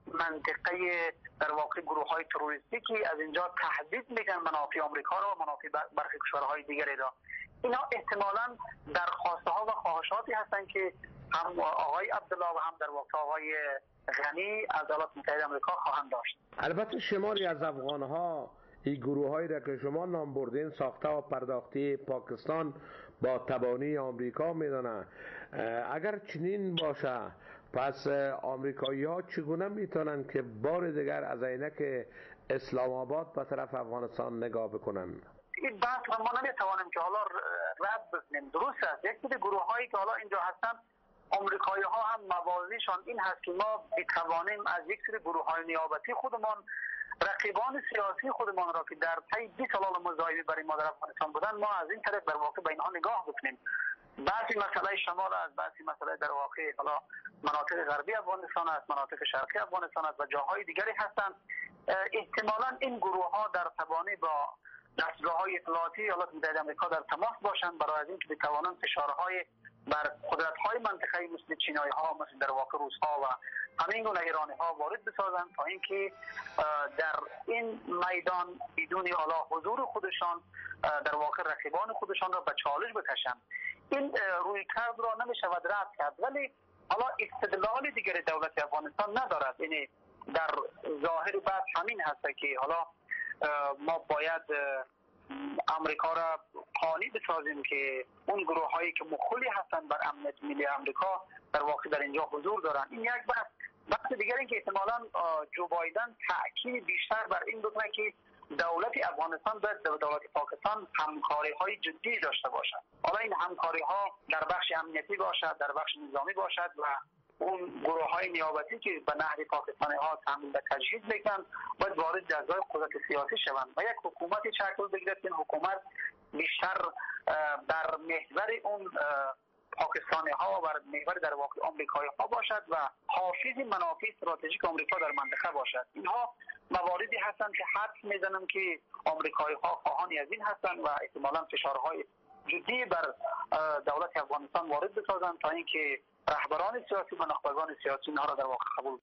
منطقه در واقع گروه های تروریستی که از اینجا تهدید میگن منافع آمریکا را و منافع برخی کشورهای دیگری را. اینا احتمالاً درخواسته ها و خواهشاتی هستند که هم آقای عبدالله و هم در واقع آقای غنی از ایالات متحده آمریکا خواهند داشت. البته شماری از افغان‌ها این گروه‌هایی را که شما نام بردین ساخته و پرداختی پاکستان با تبانی آمریکا میدانند. اگر چنین باشه پس آمریکایی‌ها چگونه میتونن که بار دیگر از عینک اسلام آباد به طرف افغانستان نگاه بکنن؟ این بحث را ما نمیتوانیم که حالا رد بکنیم. درست است یک سری گروه‌هایی که حالا اینجا هستن آمریکایی‌ها هم موازیشان این هست که ما بتوانیم از یک سری گروه‌های نیابتی خودمان رقیبان سیاسی خودمان را که در طی 20 سال مضایبه برای ما در افغانستان بودن ما از این طرف در واقع به اینها نگاه بکنیم. بعضی مسئله شمال است، بعضی مسئله در واقع حالا مناطق غربی افغانستان است، مناطق شرقی افغانستان است و جاهای دیگری هستند. احتمالاً این گروه‌ها در تبانی با دستگاه‌های اطلاعاتی ایالات متحده آمریکا در تماس باشند برای از اینکه بتوانند فشارهای بر قدرت‌های منطقه‌ای مثل چینایی‌ها، مثل در واقع روس‌ها و همین گونه ایرانی‌ها وارد بسازند تا اینکه در این میدان بدون حالا حضور خودشان در واقع رقیبان خودشان را به چالش بکشند. این رویکرد را نمی‌شود رد کرد، ولی حالا استدلال دیگر دولت افغانستان ندارد. یعنی در ظاهر بحث همین هست که حالا ما باید امریکا را قانع بسازیم که اون گروه هایی که مخالی هستند بر امنیت ملی امریکا در واقع در اینجا حضور دارند. این یک بحث دیگر این که احتمالاً جو بایدن تاکید بیشتر بر این بکنه که دولت افغانستان باید با دولت پاکستان همکاری های جدی داشته باشد. حالا این همکاری ها در بخش امنیتی باشد، در بخش نظامی باشد و اون گروه های نیابتی که به نهر پاکستانی ها تامین و تجهیز میکنن باید وارد جزای قدرت سیاسی شوند و یک حکومتی شکل بگیرد که این حکومت بیشتر در محور اون پاکستانی ها و بر محور در واقع آمریکایی ها باشد و حافظ منافع استراتژیک آمریکا در منطقه باشد. اینها مواردی هستند که حدس میزنم که آمریکایی ها خواهانی از این هستند و احتمالاً فشارهای جدی بر دولت افغانستان وارد بسازند تا اینکه رهبران سیاسی و نخبگان سیاسی اینها را در واقع قبول.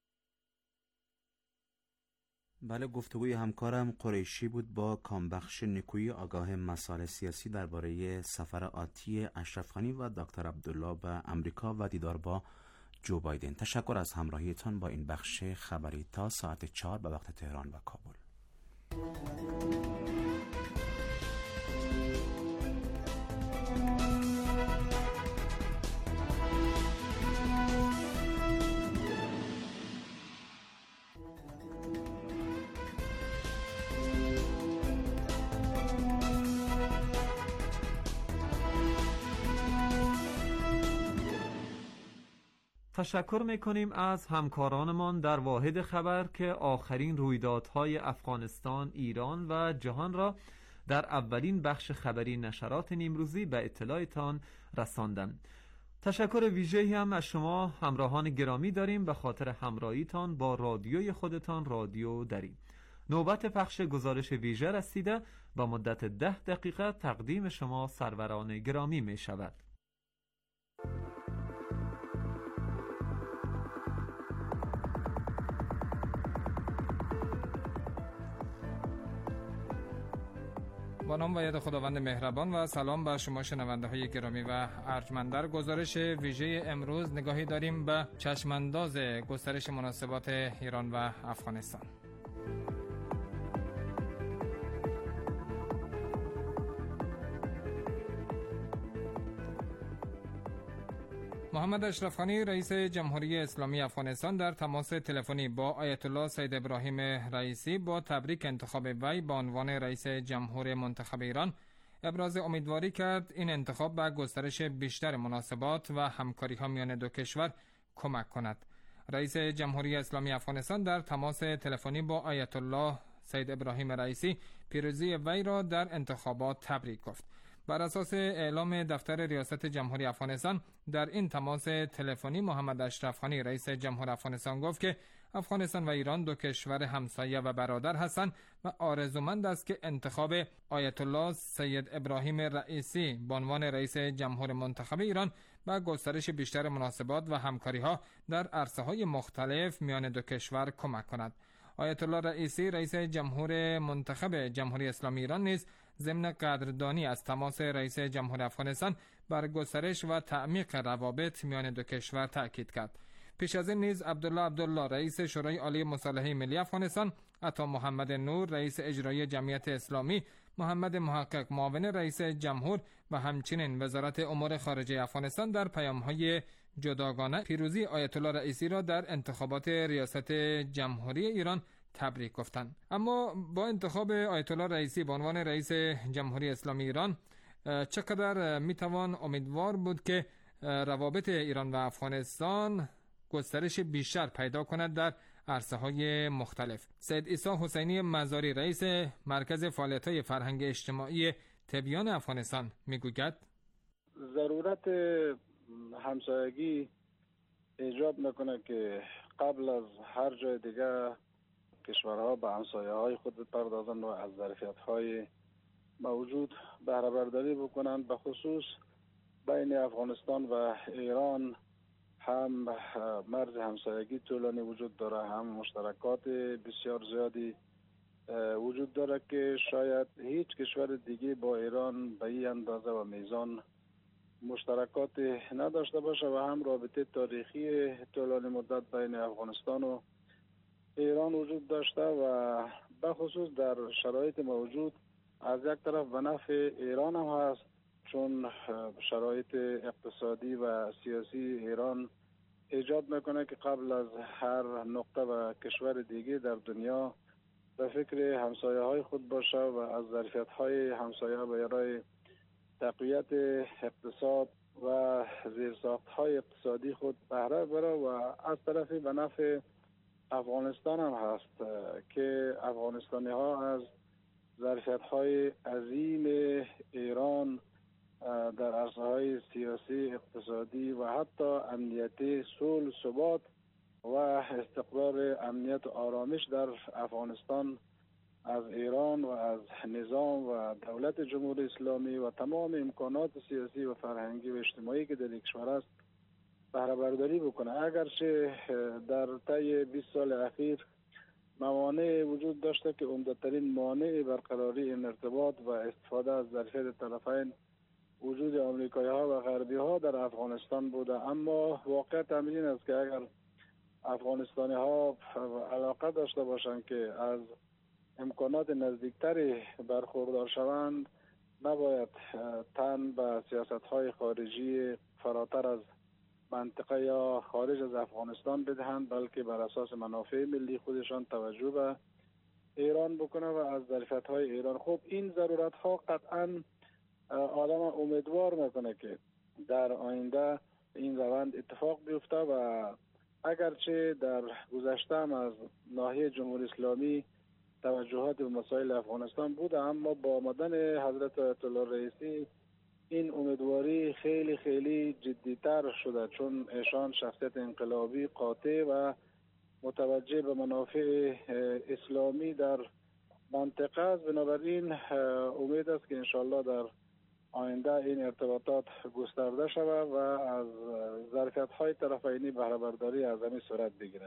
بله، گفتگوی همکارم قریشی بود با کامبخش نیکویی آگاه مسائل سیاسی درباره سفر آتی اشرف غنی و دکتر عبدالله به امریکا و دیدار با جو بایدن. تشکر از همراهیتان با این بخش خبری تا ساعت 4 به وقت تهران و کابل. تشکر میکنیم از همکارانمان در واحد خبر که آخرین رویدادهای افغانستان، ایران و جهان را در اولین بخش خبری نشرات نیمروزی به اطلاعتان رساندند. تشکر ویژه‌ای هم از شما همراهان گرامی داریم به خاطر همراهیتان با رادیوی خودتان، رادیو دری. نوبت پخش گزارش ویژه رسیده و مدت 10 دقیقه تقدیم شما سروران گرامی می شود. با نام و ید خداوند مهربان و سلام به شما شنونده های گرامی و ارجمند. در گزارش ویژه امروز نگاهی داریم به چشمانداز گسترش مناسبات ایران و افغانستان. محمد اشرف غنی رئیس جمهوری اسلامی افغانستان در تماس تلفنی با آیت الله سید ابراهیم رئیسی با تبریک انتخاب وی به عنوان رئیس جمهور منتخب ایران ابراز امیدواری کرد این انتخاب به گسترش بیشتر مناسبات و همکاری ها میان دو کشور کمک کند. رئیس جمهوری اسلامی افغانستان در تماس تلفنی با آیت الله سید ابراهیم رئیسی پیروزی وی را در انتخابات تبریک گفت. بر اساس اعلام دفتر ریاست جمهوری افغانستان در این تماس تلفنی محمد اشرف غنی رئیس جمهور افغانستان گفت که افغانستان و ایران دو کشور همسایه و برادر هستند و آرزومند است که انتخاب آیت الله سید ابراهیم رئیسی به عنوان رئیس جمهور منتخب ایران و گسترش بیشتر مناسبات و همکاری‌ها در عرصه‌های مختلف میان دو کشور کمک کند. آیت الله رئیسی رئیس جمهور منتخب جمهوری اسلامی ایران نیز ضمن قدردانی از تماس رئیس جمهور افغانستان بر گسترش و تعمیق روابط میان دو کشور تأکید کرد. پیش از این نیز عبدالله رئیس شورای عالی مصالحه ملی افغانستان، عطا محمد نور رئیس اجرایی جمعیت اسلامی، محمد محقق معاون رئیس جمهور و همچنین وزارت امور خارجه افغانستان در پیام‌های جداگانه پیروزی آیت الله رئیسی را در انتخابات ریاست جمهوری ایران تبریک گفتند. اما با انتخاب آیت الله رئیسی به عنوان رئیس جمهوری اسلامی ایران چقدر میتوان امیدوار بود که روابط ایران و افغانستان گسترش بیشتر پیدا کند در عرصه‌های مختلف؟ سید عیسی حسینی مزاری رئیس مرکز فعالیت‌های فرهنگ اجتماعی تبیان افغانستان میگوید ضرورت همسایگی ایجاب میکنه که قبل از هر جای دیگه کشورها به همسایه‌های خود بپردازند و از ظرفیت‌های موجود بهره برداری بکنند. به خصوص بین افغانستان و ایران هم مرز همسایگی طولانی وجود داره، هم مشترکات بسیار زیادی وجود داره که شاید هیچ کشور دیگه با ایران به این اندازه و میزان مشترکات نداشته باشه و هم رابطه تاریخی طولانی مدت بین افغانستان و ایران وجود داشته و به خصوص در شرایط موجود از یک طرف به نفع ایران هم هست، چون شرایط اقتصادی و سیاسی ایران ایجاد میکنه که قبل از هر نقطه و کشور دیگه در دنیا به فکر همسایه های خود باشه و از ظرفیت های همسایه برای تقویت اقتصاد و زیرساخت های اقتصادی خود بهره بره و از طرفی به نفع افغانستان هم هست که افغانستانی ها از ظرفیت های عظیم ایران در عرصه های سیاسی، اقتصادی و حتی امنیتی، صلح، ثبات و استقرار امنیت و آرامش در افغانستان از ایران و از نظام و دولت جمهوری اسلامی و تمام امکانات سیاسی و فرهنگی و اجتماعی که در کشور است بهره برداری بکنه. اگرچه در طی 20 سال اخیر موانع وجود داشته که عمده‌ترین مانع برقراری این ارتباط و استفاده از ظرفیت طرفین وجود آمریکایی ها و غربی ها در افغانستان بوده، اما واقعیت این است که اگر افغانستانی ها علاقه داشته باشند که از امکانات نزدیکتری برخوردار شوند، نباید تن به سیاست های خارجی فراتر از منطقه یا خارج از افغانستان بدهند، بلکه بر اساس منافع ملی خودشان توجه به ایران بکنه و از ظرفیت های ایران. خب این ضرورت ها قطعاً آدم امیدوار میکنه که در آینده این روند اتفاق بیفته و اگرچه در گذشته هم از ناحیه جمهوری اسلامی توجهات به مسائل افغانستان بوده، اما با آمدن حضرت آیت الله رئیسی این امیدواری خیلی خیلی جدیتر شده، چون ایشان شخصیت انقلابی قاطع و متوجه به منافع اسلامی در منطقه است. بنابراین امید است که انشالله در آینده این ارتباطات گسترده شود و از ظرفیت‌های طرفینی بهره برداری از همین صورت بگیره.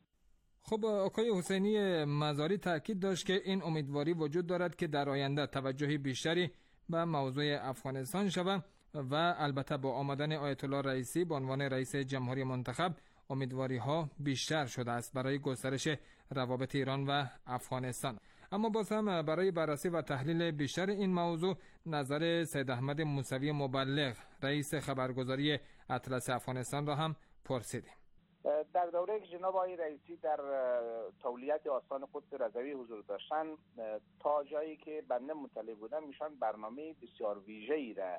خب آقای حسینی مزاری تاکید داشت که این امیدواری وجود دارد که در آینده توجهی بیشتری به موضوع افغانستان شود و البته با آمدن آیت الله رئیسی به عنوان رئیس جمهوری منتخب امیدواری ها بیشتر شده است برای گسترش روابط ایران و افغانستان. اما باز هم برای بررسی و تحلیل بیشتر این موضوع نظر سید احمد موسوی مبلغ رئیس خبرگزاری اطلس افغانستان را هم پرسیدیم. در دوره که جناب آقای رئیسی در تولیت آستان قدس رضوی حضور داشتن، تا جایی که بنده مطلع بودم ایشان برنامه بسیار ویژه‌ای را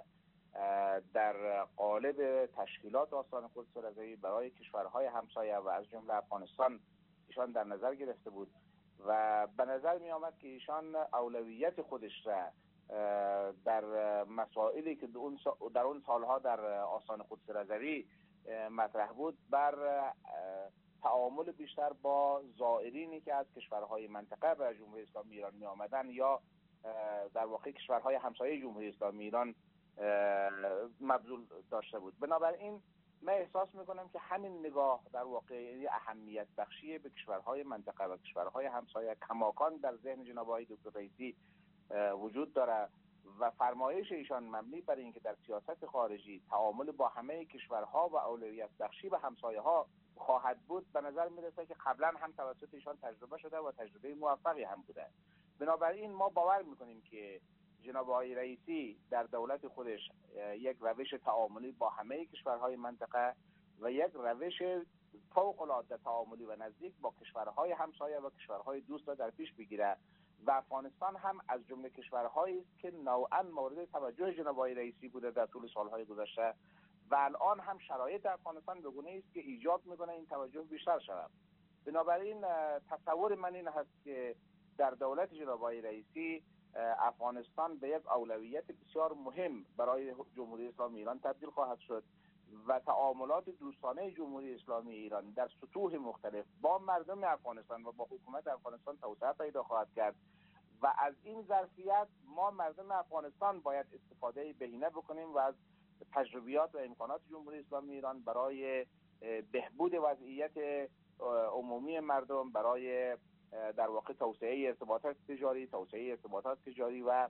در قالب تشکیلات آستان قدس رضوی برای کشورهای همسایه و از جمله افغانستان ایشان در نظر گرفته بود و به نظر می آمد که ایشان اولویت خودش را در مسائلی که در اون سالها در آستان قدس رضوی مطرح بود بر تعامل بیشتر با زائرینی که از کشورهای منطقه به جمهوری اسلامی ایران می آمدن یا در واقع کشورهای همسایه جمهوری اسلامی ایران مبذول داشته بود. بنابراین من احساس میکنم که همین نگاه در واقع اهمیت بخشی به کشورهای منطقه و کشورهای همسایه کماکان در ذهن جناب آقای دکتر رئیسی وجود داره و فرمایش ایشان مبنی بر اینکه در سیاست خارجی تعامل با همه کشورها و اولویت بخشی به همسایه ها خواهد بود، به نظر میرسه که قبلا هم توسط ایشان تجربه شده و تجربه موفقی هم بوده. بنابراین ما باور میکنیم که جناب آقای رئیسی در دولت خودش یک روش تعاملی با همه کشورهای منطقه و یک روش فوق العاده تعاملی و نزدیک با کشورهای همسایه و کشورهای دوست را در پیش بگیره و افغانستان هم از جمله کشورهایی است که نوعا مورد توجه جناب آقای رئیسی بوده در طول سالهای گذشته و الان هم شرایط افغانستان به گونه‌ای است که ایجاب میکنه این توجه بیشتر شود. بنابراین تصور من این هست که در دولت جناب آقای رئیسی افغانستان به یک اولویت بسیار مهم برای جمهوری اسلامی ایران تبدیل خواهد شد و تعاملات دوستانه جمهوری اسلامی ایران در سطوح مختلف با مردم افغانستان و با حکومت افغانستان توسعه پیدا خواهد کرد و از این ظرفیت ما مردم افغانستان باید استفاده بهینه بکنیم و از تجربیات و امکانات جمهوری اسلامی ایران برای بهبود وضعیت عمومی مردم، برای در واقع توسعه ارتباطات تجاری و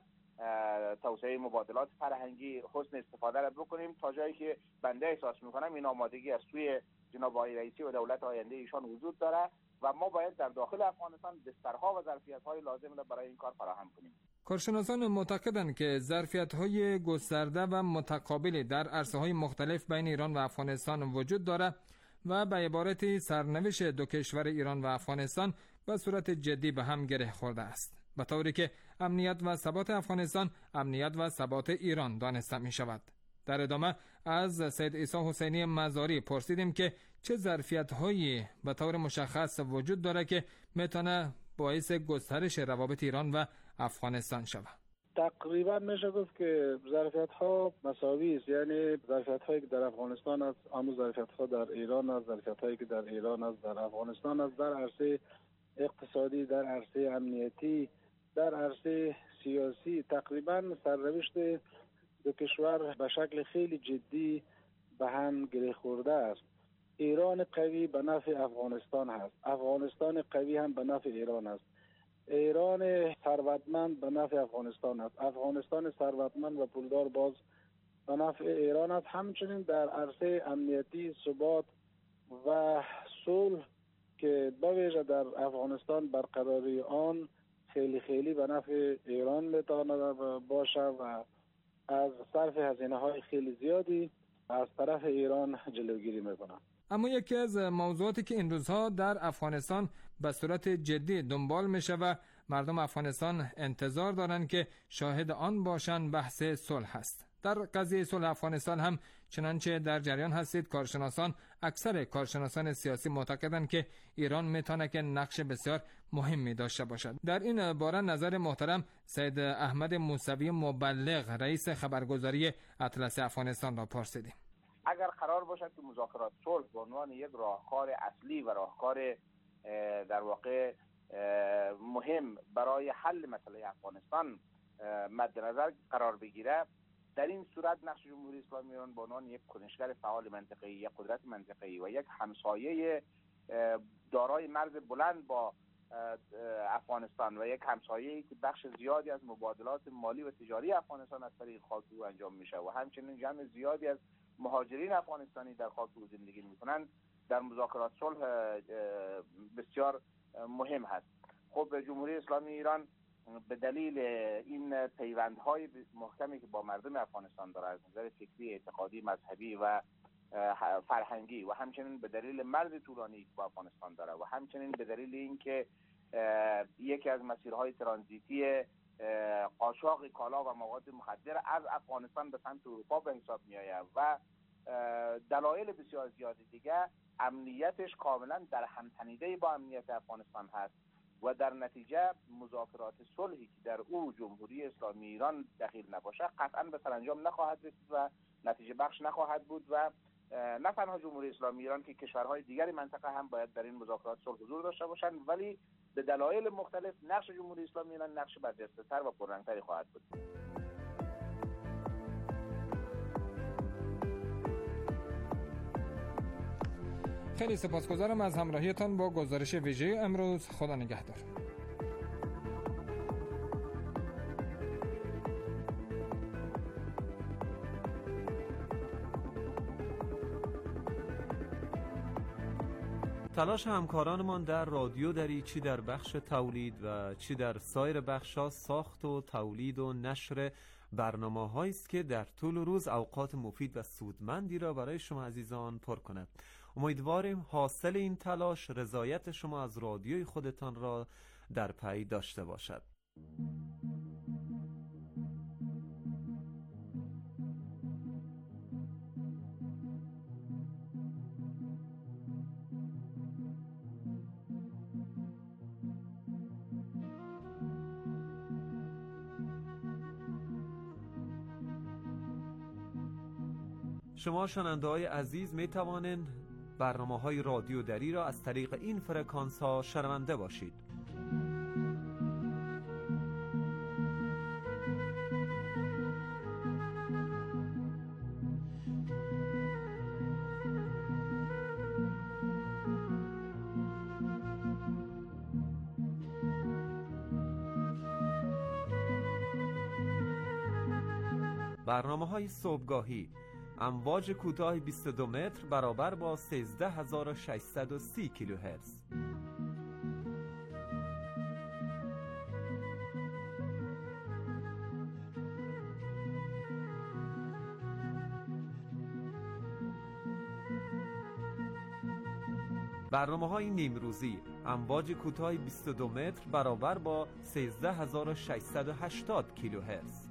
توسعه مبادلات فرهنگی حسن استفاده را بکنیم تا جایی که بنده احساس میکنم این آمادگی از سوی جناب آقای رئیسی و دولت آینده ایشان وجود داره و ما باید در داخل افغانستان بسترها و ظرفیت‌های لازم را برای این کار فراهم کنیم. کارشناسان معتقدند که ظرفیت‌های گسترده و متقابلی در عرصه‌های مختلف بین ایران و افغانستان وجود دارد و به عبارتی سرنوشت دو کشور ایران و افغانستان به صورت جدی به هم گره خورده است، به طوری که امنیت و ثبات افغانستان امنیت و ثبات ایران دانسته می شود. در ادامه از سید عیسی حسینی مزاری پرسیدیم که چه ظرفیت‌هایی به طور مشخص وجود داره که میتونه باعث گسترش روابط ایران و افغانستان شود. تقریبا میشه گفت که ظرفیت‌ها مساوی است، یعنی ظرفیت‌هایی که در افغانستان است همون ظرفیت‌ها در ایران است، ظرفیت‌هایی که در ایران است در افغانستان است، در عرصه اقتصادی، در عرصه امنیتی، در عرصه سیاسی. تقریبا سرنوشت دو کشور به شکل خیلی جدی به هم گره خورده است. ایران قوی به نفع افغانستان هست، افغانستان قوی هم به نفع ایران است. ایران ثروتمند به نفع افغانستان است، افغانستان ثروتمند و پولدار باز به نفع ایران است. همچنین در عرصه امنیتی، ثبات و صلح که به ویژه در افغانستان برقراری آن خیلی به نفع ایران میتواند باشه و از صرف هزینه‌های خیلی زیادی از طرف ایران جلوگیری میکنه. اما یکی از موضوعاتی که این روزها در افغانستان به صورت جدی دنبال میشه و مردم افغانستان انتظار دارند که شاهد آن باشند بحث صلح است. در قضیه صلح افغانستان هم چنانچه در جریان هستید، اکثر کارشناسان سیاسی معتقدند که ایران میتونه که نقش بسیار مهمی داشته باشد. در این باره نظر محترم سید احمد موسوی مبلغ رئیس خبرگزاری اطلس افغانستان را پرسیدیم. اگر قرار باشد که مذاکرات صلح به عنوان یک راهکار اصلی و راهکار در واقع مهم برای حل مسئله افغانستان مد نظر قرار بگیره، در این صورت نقش جمهوری اسلامی ایران به عنوان یک کنشگر فعال منطقه‌ای، یک قدرت منطقه‌ای و یک همسایه دارای مرز بلند با افغانستان و یک همسایه‌ای که بخش زیادی از مبادلات مالی و تجاری افغانستان از طریق خاک او انجام میشه و همچنین جمع زیادی از مهاجرین افغانستانی در خاک او زندگی میکنند، در مذاکرات صلح بسیار مهم هست. خب جمهوری اسلامی ایران به دلیل این پیوندهای محکمی که با مردم افغانستان داره از نظر فکری، اعتقادی، مذهبی و فرهنگی و همچنین به دلیل مرز طولانی که با افغانستان داره و همچنین به دلیل اینکه یکی از مسیرهای ترانزیتی قاچاق کالا و مواد مخدر از افغانستان به سمت اروپا به حساب میآید و دلایل بسیار زیادی دیگه، امنیتش کاملا در همتنیده با امنیت افغانستان هست و در نتیجه مذاکرات صلحی که در او جمهوری اسلامی ایران دخیل نباشه قطعا به سرانجام نخواهد رسید و نتیجه بخش نخواهد بود و نه تنها جمهوری اسلامی ایران که کشورهای دیگری منطقه هم باید در این مذاکرات صلح حضور داشته باشند، ولی به دلایل مختلف نقش جمهوری اسلامی ایران نقش برجسته‌تر و پررنگ‌تری خواهد بود. خیلی سپاسگزارم از همراهیتان با گزارش ویژه امروز. خدا نگهدار. تلاش همکارانمان در رادیو دری، چی در بخش تولید و چی در سایر بخش‌ها، ساخت و تولید و نشر برنامه‌هایی است که در طول روز اوقات مفید و سودمندی را برای شما عزیزان پر کند. امیدواریم حاصل این تلاش رضایت شما از رادیوی خودتان را در پی داشته باشد. شما شنونده‌های عزیز می توانید برنامه‌های رادیو دری را از طریق این فرکانس‌ها شنونده باشید. برنامه‌های صبحگاهی امواج کوتاه 22 متر برابر با 13630 کیلوهرتز. برنامه‌های نیمروزی امواج کوتاه 22 متر برابر با 13680 کیلوهرتز.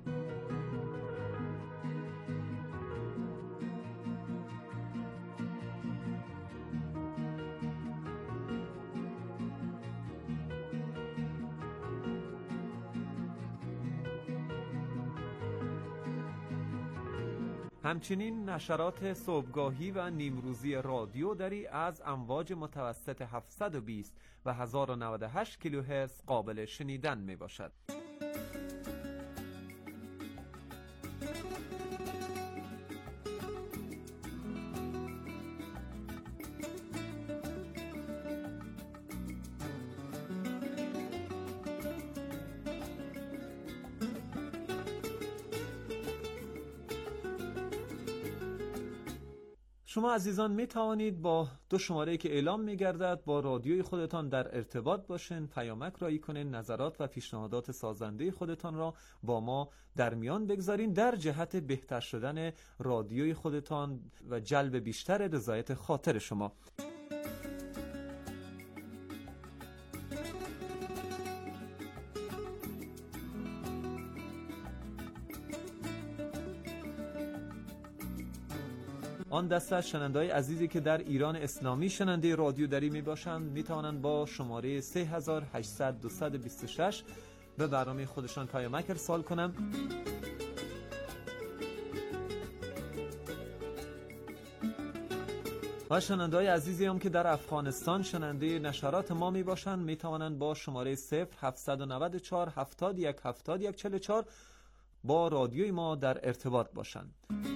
همچنین نشرات صبحگاهی و نیمروزی رادیو دری از امواج متوسط 720 و 1098 کیلوهرتز قابل شنیدن می باشد. شما عزیزان می توانید با دو شماره که اعلام می گردد با رادیوی خودتان در ارتباط باشین، پیامک رایی کنین، نظرات و پیشنهادات سازنده خودتان را با ما در میان بگذارین در جهت بهتر شدن رادیوی خودتان و جلب بیشتر رضایت خاطر شما. آن دسته از شنونده‌های عزیزی که در ایران اسلامی شنونده رادیو دری می باشند می توانند با شماره 3800 به برنامه خودشان پیامک ارسال کنند. و شنونده‌های عزیزی هم که در افغانستان شنونده نشرات ما می باشند می توانند با شماره 0794 717144 با رادیوی ما در ارتباط باشند.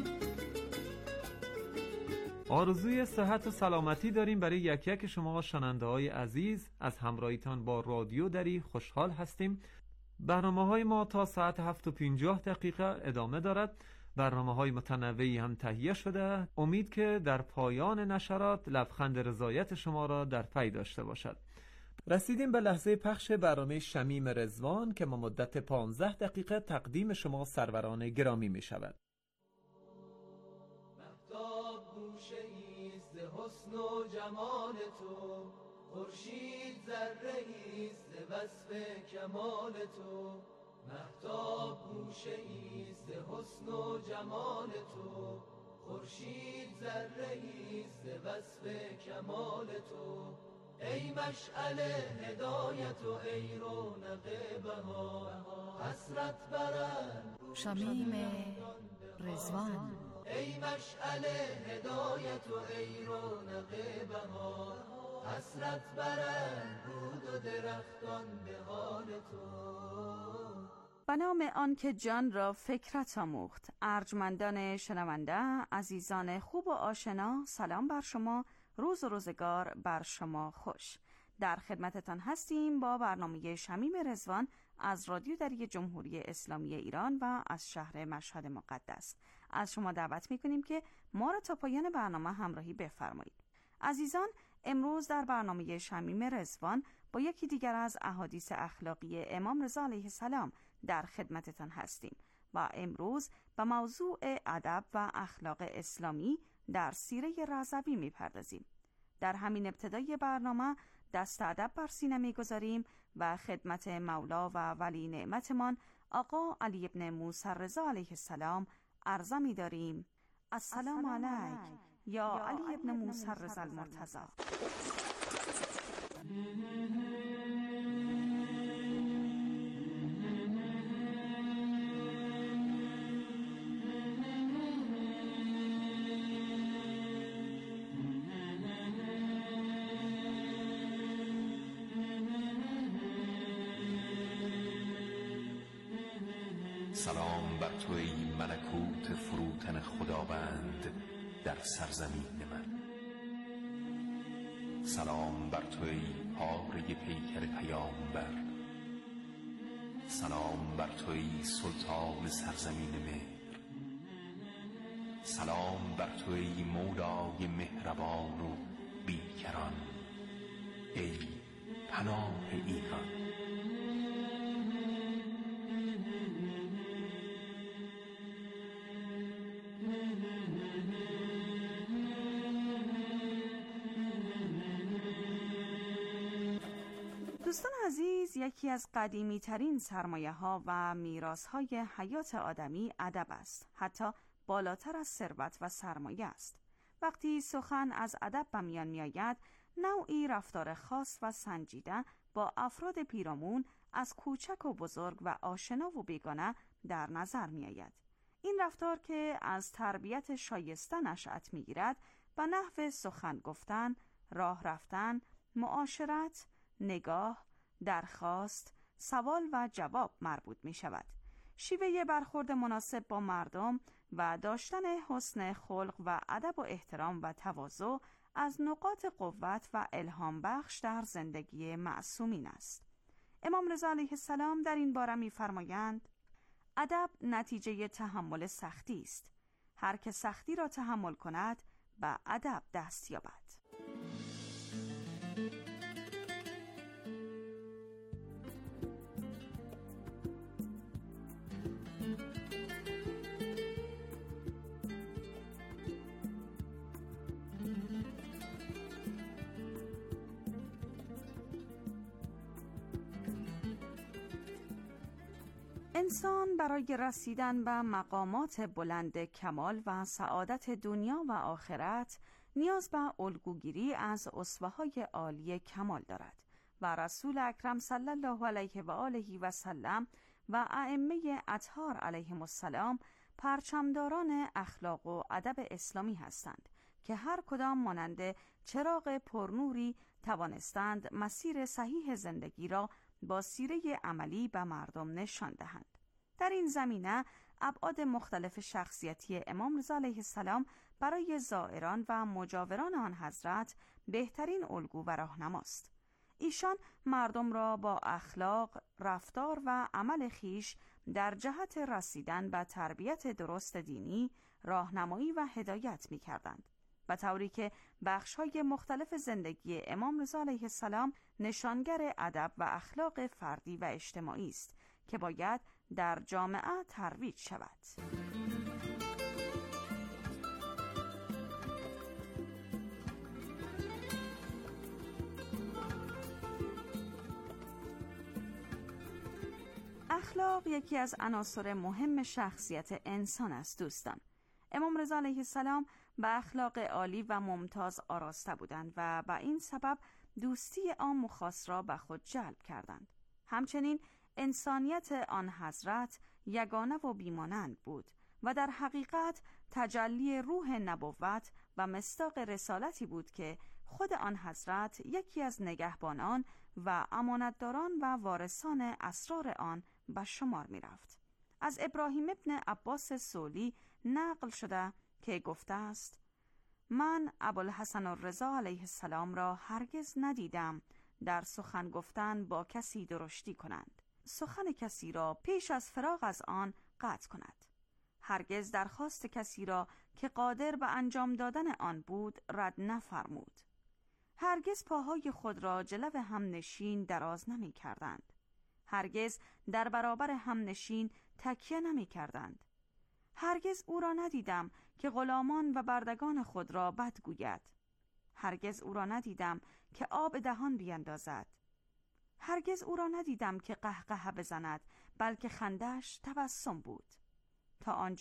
آرزوی صحت و سلامتی داریم برای یک یک شما شنونده‌های عزیز. از همراهیتان با رادیو دری خوشحال هستیم. برنامه‌های ما تا ساعت 7:50 ادامه دارد. برنامه‌های متنوعی هم تهیه شده. امید که در پایان نشرات لبخند رضایت شما را در پی داشته باشد. رسیدیم به لحظه پخش برنامه شمیم رضوان که با مدت 15 دقیقه تقدیم شما سروران گرامی می شود. حسن و جمال تو خورشید ذره‌ای ز وصف کمال تو، مهتاب گوشه‌ای ز حسن و جمال تو، خورشید ذره‌ای ز وصف کمال تو، ای مشعل هدایت و ای رونق بهار حسرت برد. شمیم رضوان ای مشعل هدایت و ای رونق بهار، حسرت برند بود و درختان به حال تو. به نام آن که جان را فکرت آموخت. ارجمندان شنونده، عزیزان خوب و آشنا، سلام بر شما، روز و روزگار بر شما خوش. در خدمتتان هستیم با برنامه شمیم رضوان از رادیو دری جمهوری اسلامی ایران و از شهر مشهد مقدس. از شما دعوت می‌کنیم که ما را تا پایان برنامه همراهی بفرمایید. عزیزان، امروز در برنامه شمیم رضوان با یکی دیگر از احادیث اخلاقی امام رضا علیه السلام در خدمتتان هستیم و امروز به موضوع ادب و اخلاق اسلامی در سیره رضوی می‌پردازیم. در همین ابتدای برنامه دست ادب بر سینه می‌گذاریم و خدمت مولا و ولی نعمتمان آقا علی ابن موسی رضا علیه السلام عرضه می‌داریم: السلام علیک یا علی ابن موسی رضا المرتضی. سلام بر تو ای ملکوت فروتن خداوند در سرزمین من. سلام بر تو ای پاره پیکر پیامبر. سلام بر تو ای سلطان سرزمین مهر. سلام بر تو ای مولای مهربان و بیکران، ای پناه ایران. دوستان عزیز، یکی از قدیمی ترین سرمایه ها و میراث های حیات آدمی ادب است، حتی بالاتر از ثروت و سرمایه است. وقتی سخن از ادب به میان می آید، نوعی رفتار خاص و سنجیده با افراد پیرامون از کوچک و بزرگ و آشنا و بیگانه در نظر می آید. این رفتار که از تربیت شایسته نشأت می گیرد، به نحو سخن گفتن، راه رفتن، معاشرت، نگاه، درخواست، سوال و جواب مربوط می شود. شیوه برخورد مناسب با مردم و داشتن حسن خلق و ادب و احترام و تواضع از نقاط قوت و الهام بخش در زندگی معصومین است. امام رضا علیه السلام در این باره می فرمایند: ادب نتیجه تحمل سختی است. هر که سختی را تحمل کند به ادب دست یابد. انسان برای رسیدن به مقامات بلند کمال و سعادت دنیا و آخرت نیاز به الگوگیری از اسوه‌های عالی کمال دارد و رسول اکرم صلی الله علیه و آله و سلم و ائمه اطهار علیهم السلام پرچمداران اخلاق و ادب اسلامی هستند که هر کدام مانند چراغ پرنوری توانستند مسیر صحیح زندگی را با سیره عملی به مردم نشان دهند. در این زمینه ابعاد مختلف شخصیتی امام رضا علیه السلام برای زائران و مجاوران آن حضرت بهترین الگو و راهنماست. ایشان مردم را با اخلاق، رفتار و عمل خیش در جهت رسیدن به تربیت درست دینی راهنمایی و هدایت می‌کردند، به طوری که بخش‌های مختلف زندگی امام رضا علیه السلام نشانگر ادب و اخلاق فردی و اجتماعی است که باید در جامعه ترویج شود. اخلاق یکی از عناصر مهم شخصیت انسان است دوستان. امام رضا علیه السلام به اخلاق عالی و ممتاز آراسته بودند و به این سبب دوستی عام و خاص را به خود جلب کردند. همچنین انسانیت آن حضرت یگانه و بیمانند بود و در حقیقت تجلی روح نبوت و مصداق رسالتی بود که خود آن حضرت یکی از نگهبانان و امانتداران و وارثان اسرار آن به شمار می رفت. از ابراهیم ابن عباس سولی نقل شده که گفته است: من ابوالحسن الرضا علیه السلام را هرگز ندیدم در سخن گفتن با کسی درشتی کنند، سخن کسی را پیش از فراغ از آن قطع کند، هرگز درخواست کسی را که قادر به انجام دادن آن بود رد نفرمود، هرگز پاهای خود را جلو همنشین دراز نمی کردند، هرگز در برابر همنشین تکیه نمی کردند، هرگز او را ندیدم که غلامان و بردگان خود را بد گوید، هرگز او را ندیدم که آب دهان بیندازد، هرگز او را ندیدم که قهقه بزند، بلکه خندش تبسم بود. تا آنجا